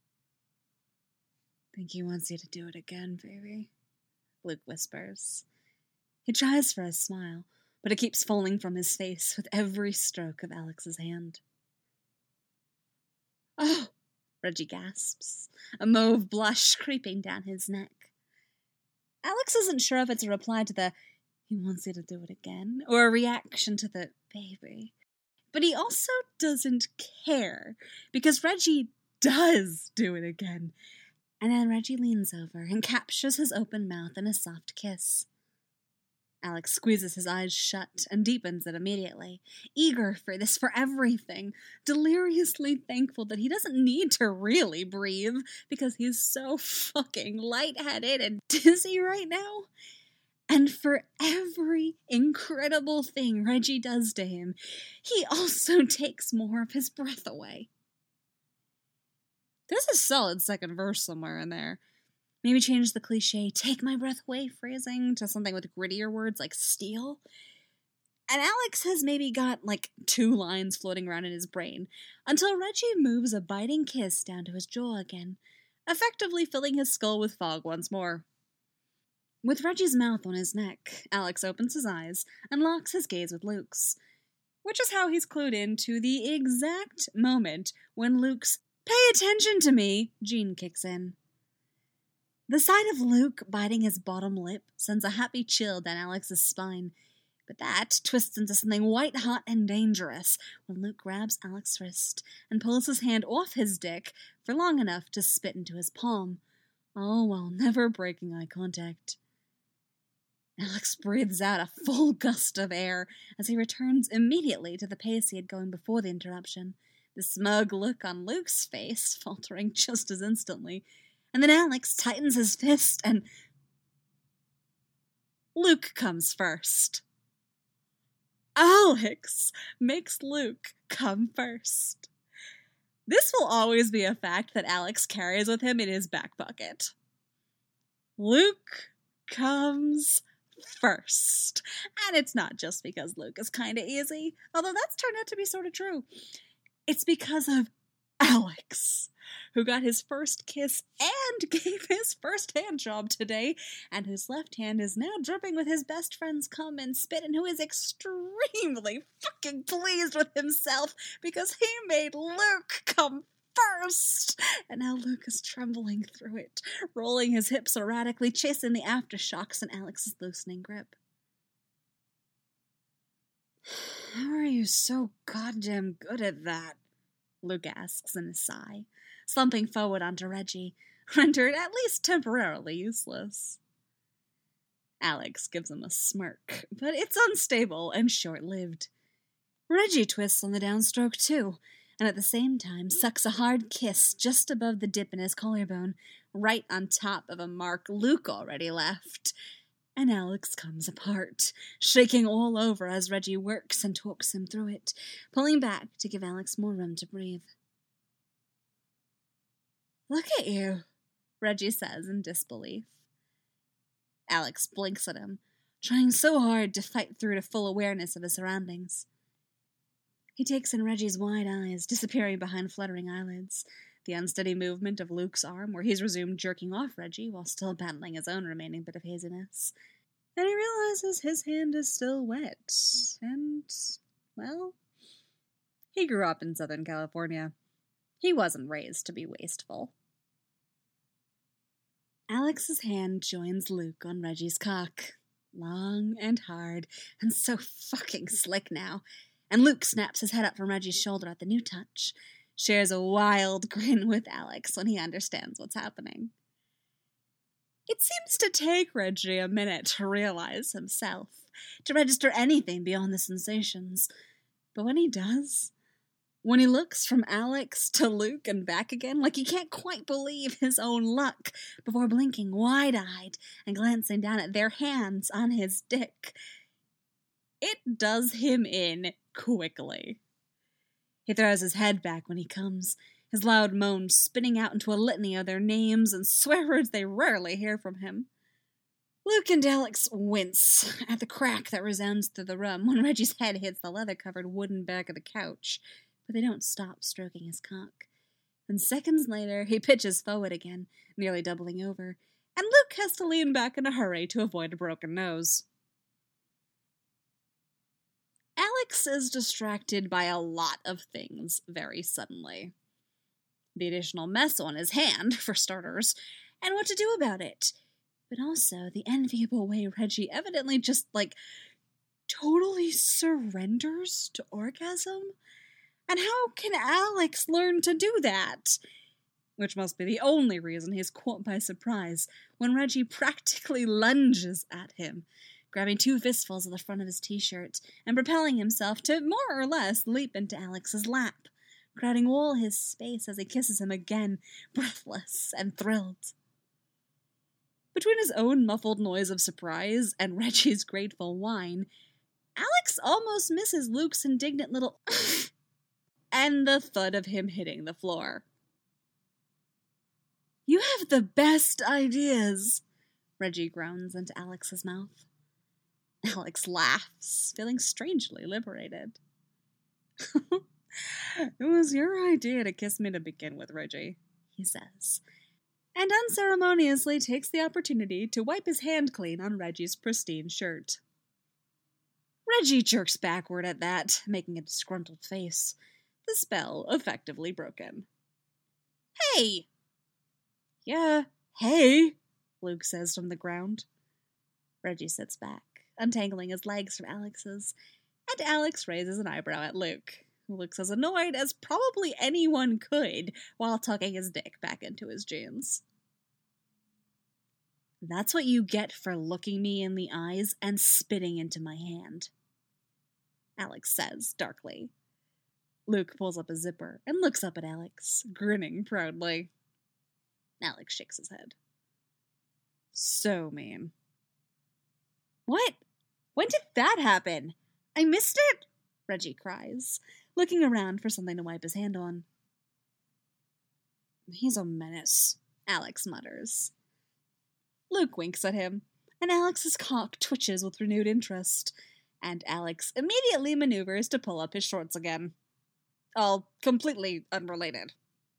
A: "Think he wants you to do it again, baby," Luke whispers. He tries for a smile, but it keeps falling from his face with every stroke of Alex's hand. "Oh!" Reggie gasps, a mauve blush creeping down his neck. Alex isn't sure if it's a reply to the "he wants you to do it again," or a reaction to the "baby." But he also doesn't care, because Reggie does do it again. And then Reggie leans over and captures his open mouth in a soft kiss. Alex squeezes his eyes shut and deepens it immediately, eager for this, for everything, deliriously thankful that he doesn't need to really breathe because he's so fucking lightheaded and dizzy right now. And for every incredible thing Reggie does to him, he also takes more of his breath away. There's a solid second verse somewhere in there. Maybe change the cliche "take my breath away" phrasing to something with grittier words like "steal." And Alex has maybe got like 2 lines floating around in his brain until Reggie moves a biting kiss down to his jaw again, effectively filling his skull with fog once more. With Reggie's mouth on his neck, Alex opens his eyes and locks his gaze with Luke's, which is how he's clued in to the exact moment when Luke's "pay attention to me" gene kicks in. The sight of Luke biting his bottom lip sends a happy chill down Alex's spine, but that twists into something white-hot and dangerous when Luke grabs Alex's wrist and pulls his hand off his dick for long enough to spit into his palm, all while never breaking eye contact. Alex breathes out a full gust of air as he returns immediately to the pace he had going before the interruption, the smug look on Luke's face faltering just as instantly. And then Alex tightens his fist and Luke comes first. Alex makes Luke come first. This will always be a fact that Alex carries with him in his back pocket. Luke comes first. And it's not just because Luke is kind of easy, although that's turned out to be sort of true. It's because of Alex, who got his first kiss and gave his first hand job today, and whose left hand is now dripping with his best friend's cum and spit, and who is extremely fucking pleased with himself because he made Luke come first. And now Luke is trembling through it, rolling his hips erratically, chasing the aftershocks in Alex's loosening grip. How are you so goddamn good at that? Luke asks in a sigh, slumping forward onto Reggie, rendered at least temporarily useless. Alex gives him a smirk, but it's unstable and short-lived. Reggie twists on the downstroke too, and at the same time sucks a hard kiss just above the dip in his collarbone, right on top of a mark Luke already left. And Alex comes apart, shaking all over as Reggie works and talks him through it, pulling back to give Alex more room to breathe. Look at you, Reggie says in disbelief. Alex blinks at him, trying so hard to fight through to full awareness of his surroundings. He takes in Reggie's wide eyes, disappearing behind fluttering eyelids, the unsteady movement of Luke's arm where he's resumed jerking off Reggie while still battling his own remaining bit of haziness. And he realizes his hand is still wet. And, well, he grew up in Southern California. He wasn't raised to be wasteful. Alex's hand joins Luke on Reggie's cock. Long and hard, and so fucking slick now. And Luke snaps his head up from Reggie's shoulder at the new touch, shares a wild grin with Alex when he understands what's happening. It seems to take Reggie a minute to realize himself, to register anything beyond the sensations. But when he does, when he looks from Alex to Luke and back again, like he can't quite believe his own luck, before blinking wide-eyed and glancing down at their hands on his dick, it does him in quickly. He throws his head back when he comes, his loud moans spinning out into a litany of their names and swear words they rarely hear from him. Luke and Alex wince at the crack that resounds through the room when Reggie's head hits the leather-covered wooden back of the couch, but they don't stop stroking his cock. And seconds later, he pitches forward again, nearly doubling over, and Luke has to lean back in a hurry to avoid a broken nose. Alex is distracted by a lot of things very suddenly. The additional mess on his hand, for starters, and what to do about it. But also the enviable way Reggie evidently just, totally surrenders to orgasm. And how can Alex learn to do that? Which must be the only reason he's caught by surprise when Reggie practically lunges at him, grabbing two fistfuls of the front of his t-shirt and propelling himself to more or less leap into Alex's lap, crowding all his space as he kisses him again, breathless and thrilled. Between his own muffled noise of surprise and Reggie's grateful whine, Alex almost misses Luke's indignant little and the thud of him hitting the floor. You have the best ideas, Reggie groans into Alex's mouth. Alex laughs, feeling strangely liberated. It was your idea to kiss me to begin with, Reggie, he says, and unceremoniously takes the opportunity to wipe his hand clean on Reggie's pristine shirt. Reggie jerks backward at that, making a disgruntled face, the spell effectively broken. Hey! Yeah, hey! Luke says from the ground. Reggie sits back, untangling his legs from Alex's, and Alex raises an eyebrow at Luke, who looks as annoyed as probably anyone could while tucking his dick back into his jeans. That's what you get for looking me in the eyes and spitting into my hand, Alex says darkly. Luke pulls up a zipper and looks up at Alex, grinning proudly. Alex shakes his head. So mean. What? When did that happen? I missed it? Reggie cries, looking around for something to wipe his hand on. He's a menace, Alex mutters. Luke winks at him, and Alex's cock twitches with renewed interest, and Alex immediately maneuvers to pull up his shorts again. All completely unrelated.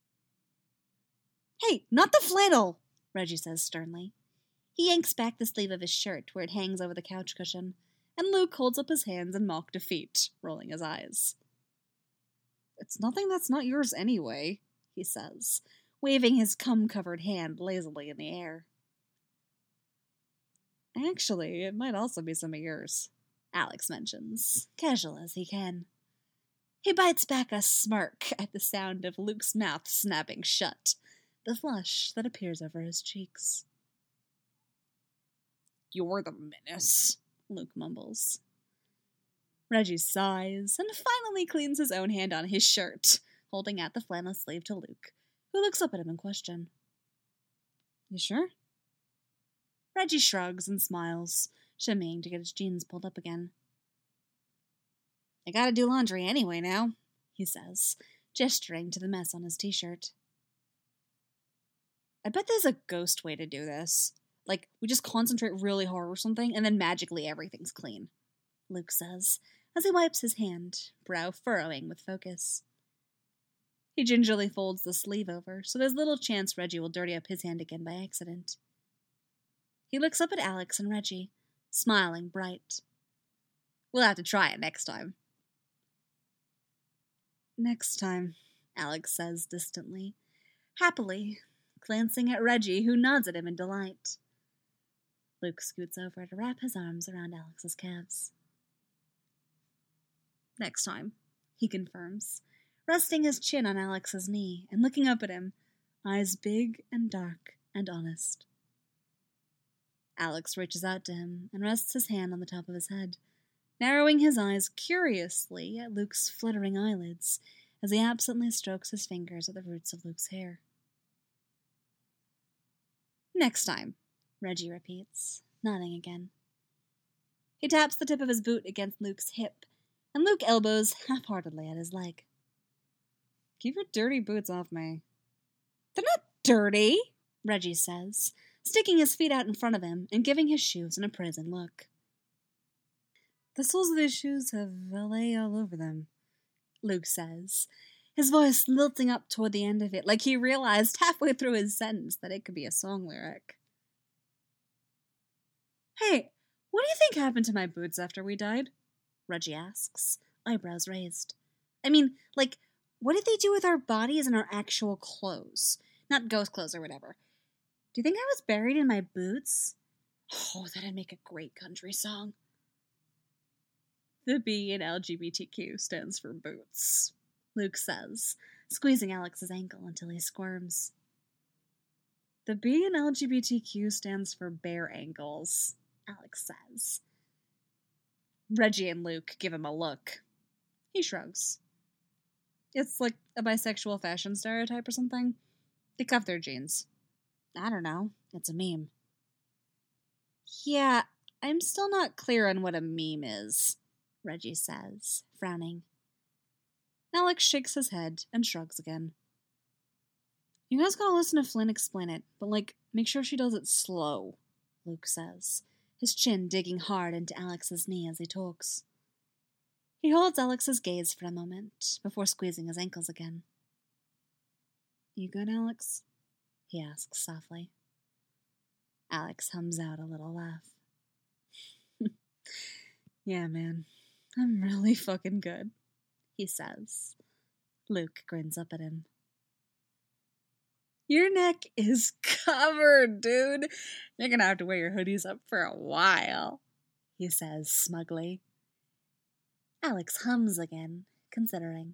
A: Hey, not the flannel, Reggie says sternly. He yanks back the sleeve of his shirt where it hangs over the couch cushion, and Luke holds up his hands in mock defeat, rolling his eyes. It's nothing that's not yours anyway, he says, waving his cum-covered hand lazily in the air. Actually, it might also be some of yours, Alex mentions, casual as he can. He bites back a smirk at the sound of Luke's mouth snapping shut, the flush that appears over his cheeks. You're the menace, Luke mumbles. Reggie sighs and finally cleans his own hand on his shirt, holding out the flannel sleeve to Luke, who looks up at him in question. You sure? Reggie shrugs and smiles, shimmying to get his jeans pulled up again. I gotta do laundry anyway now, he says, gesturing to the mess on his t-shirt. I bet there's a ghost way to do this. Like, we just concentrate really hard or something, and then magically everything's clean, Luke says, as he wipes his hand, brow furrowing with focus. He gingerly folds the sleeve over, so there's little chance Reggie will dirty up his hand again by accident. He looks up at Alex and Reggie, smiling bright. We'll have to try it next time. Next time, Alex says distantly, happily, glancing at Reggie, who nods at him in delight. Luke scoots over to wrap his arms around Alex's calves. Next time, he confirms, resting his chin on Alex's knee and looking up at him, eyes big and dark and honest. Alex reaches out to him and rests his hand on the top of his head, narrowing his eyes curiously at Luke's fluttering eyelids as he absently strokes his fingers at the roots of Luke's hair. Next time, Reggie repeats, nodding again. He taps the tip of his boot against Luke's hip, and Luke elbows half-heartedly at his leg. Keep your dirty boots off me. They're not dirty, Reggie says, sticking his feet out in front of him and giving his shoes an appraising look. The soles of these shoes have valet all over them, Luke says, his voice lilting up toward the end of it like he realized halfway through his sentence that it could be a song lyric. Hey, what do you think happened to my boots after we died? Reggie asks, eyebrows raised. I mean, like, what did they do with our bodies and our actual clothes? Not ghost clothes or whatever. Do you think I was buried in my boots? Oh, that'd make a great country song. The B in LGBTQ stands for boots, Luke says, squeezing Alex's ankle until he squirms. The B in LGBTQ stands for bare ankles, Alex says. Reggie and Luke give him a look. He shrugs. It's like a bisexual fashion stereotype or something. They cuff their jeans. I don't know. It's a meme. Yeah, I'm still not clear on what a meme is, Reggie says, frowning. Alex shakes his head and shrugs again. You guys gotta listen to Flynn explain it, but, make sure she does it slow, Luke says, his chin digging hard into Alex's knee as he talks. He holds Alex's gaze for a moment before squeezing his ankles again. You good, Alex? He asks softly. Alex hums out a little laugh. Yeah, man, I'm really fucking good, he says. Luke grins up at him. Your neck is covered, dude. You're gonna have to wear your hoodies up for a while, he says smugly. Alex hums again, considering.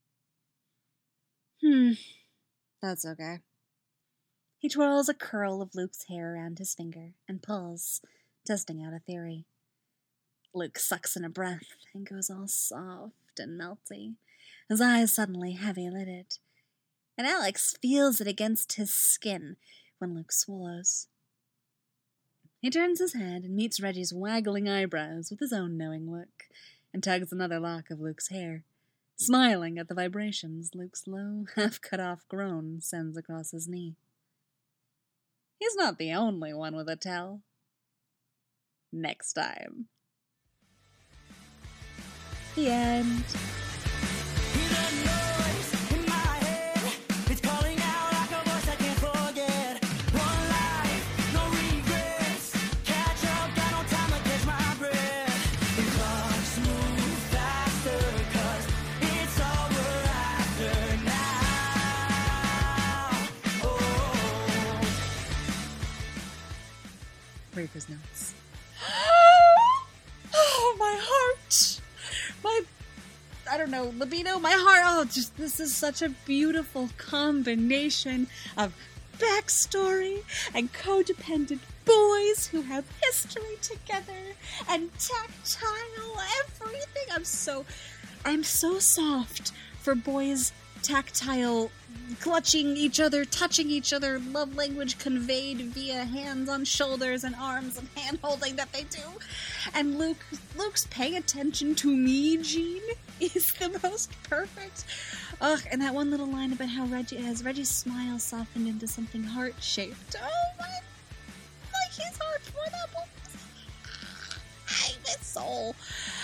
A: That's okay. He twirls a curl of Luke's hair around his finger and pulls, testing out a theory. Luke sucks in a breath and goes all soft and melty, his eyes suddenly heavy-lidded. And Alex feels it against his skin when Luke swallows. He turns his head and meets Reggie's waggling eyebrows with his own knowing look, and tugs another lock of Luke's hair, smiling at the vibrations Luke's low, half-cut-off groan sends across his knee. He's not the only one with a tell. Next time. The end. Reaper's Notes. Oh, my heart! I don't know, libido, my heart, this is such a beautiful combination of backstory and codependent boys who have history together and tactile everything. I'm so soft for boys tactile, clutching each other, touching each other, love language conveyed via hands on shoulders and arms and hand-holding that they do. And Luke's paying attention to me, Gene, is the most perfect. Ugh, and that one little line about how Reggie's smile softened into something heart-shaped. Oh my, like his heart for that one. Hate this soul.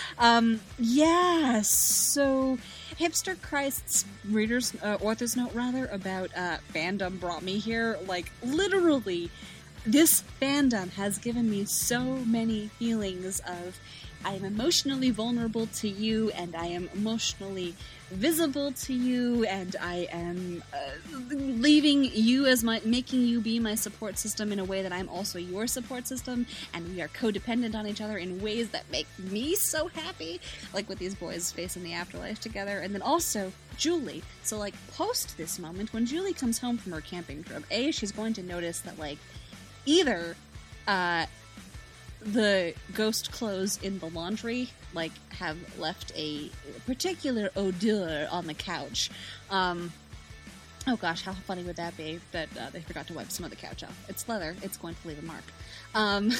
A: So Hipster Christ's author's note about fandom brought me here. Like, literally, this fandom has given me so many feelings of I am emotionally vulnerable to you, and I am emotionally visible to you, and I am leaving you as making you be my support system in a way that I'm also your support system, and we are codependent on each other in ways that make me so happy, like with these boys facing the afterlife together. And then also Julie. So, like, post this moment, when Julie comes home from her camping trip, she's going to notice that, like, either the ghost clothes in the laundry, like, have left a particular odor on the couch. Oh gosh, how funny would that be that they forgot to wipe some of the couch off. It's leather, it's going to leave a mark.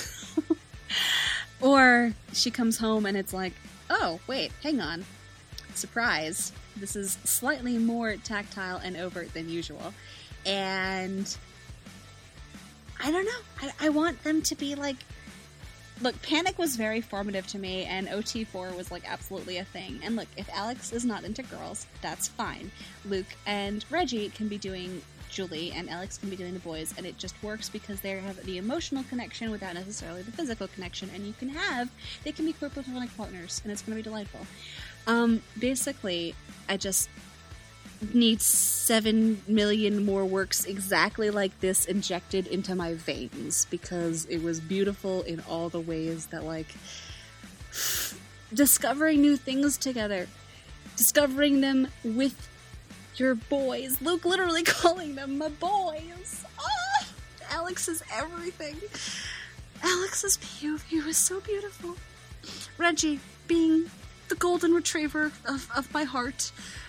A: Or she comes home and it's like, oh, wait, hang on. Surprise. This is slightly more tactile and overt than usual. And I don't know. I want them to be like, look, Panic was very formative to me, and OT4 was, like, absolutely a thing. And look, if Alex is not into girls, that's fine. Luke and Reggie can be doing Julie, and Alex can be doing the boys, and it just works because they have the emotional connection without necessarily the physical connection, and they can be queer platonic partners, and it's going to be delightful. Basically, I just need 7 million more works exactly like this injected into my veins, because it was beautiful in all the ways that, like, discovering new things together, discovering them with your boys, Luke literally calling them my boys. Oh, Alex is everything. Alex's POV was so beautiful. Reggie being the golden retriever of my heart.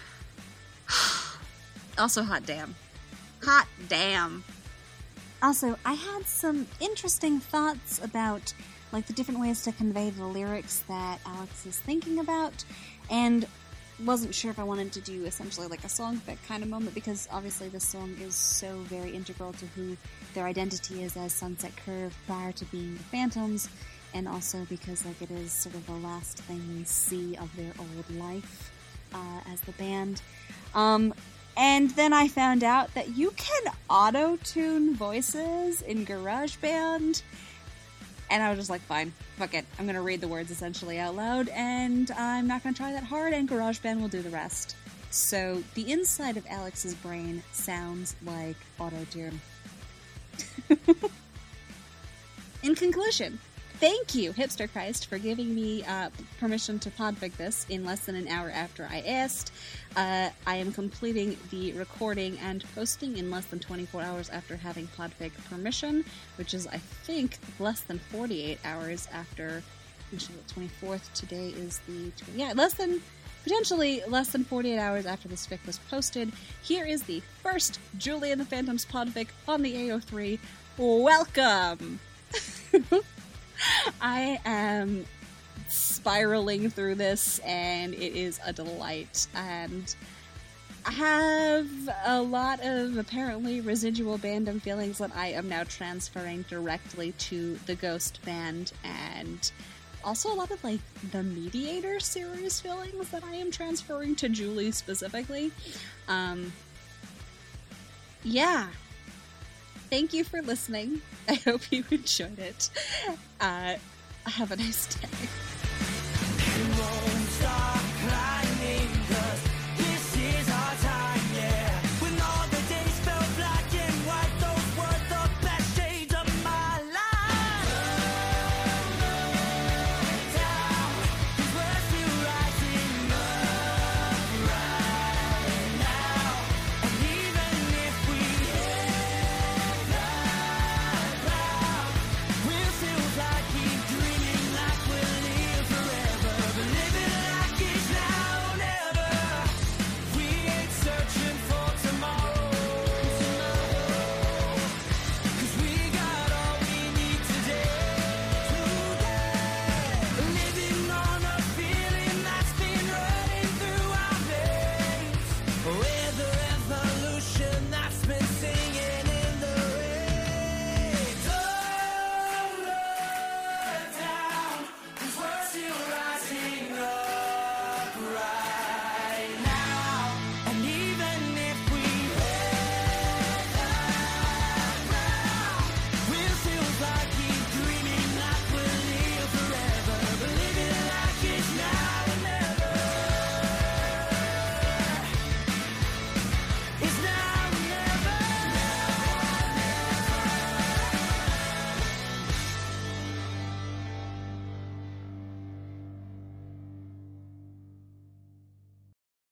A: Also, hot damn. Hot damn. Also, I had some interesting thoughts about, like, the different ways to convey the lyrics that Alex is thinking about, and wasn't sure if I wanted to do essentially like a songfic kind of moment, because obviously this song is so very integral to who their identity is as Sunset Curve prior to being the Phantoms, and also because, like, it is sort of the last thing we see of their old life as the band. And then I found out that you can auto-tune voices in GarageBand. And I was just like, fine, fuck it. I'm going to read the words essentially out loud, and I'm not going to try that hard, and GarageBand will do the rest. So the inside of Alex's brain sounds like Auto-Tune. In conclusion, thank you, Hipster Christ, for giving me permission to podfic this in less than an hour after I asked. I am completing the recording and posting in less than 24 hours after having podfic permission, which is, I think, less than 48 hours after, actually, the 24th. Today is potentially less than 48 hours after this fic was posted. Here is the first Julie and the Phantoms podfic on the AO3. Welcome! I am spiraling through this, and it is a delight. And I have a lot of apparently residual Bandom feelings that I am now transferring directly to the Ghost Band, and also a lot of, like, the Mediator series feelings that I am transferring to Julie specifically. Yeah. Thank you for listening. I hope you enjoyed it. Have a nice day.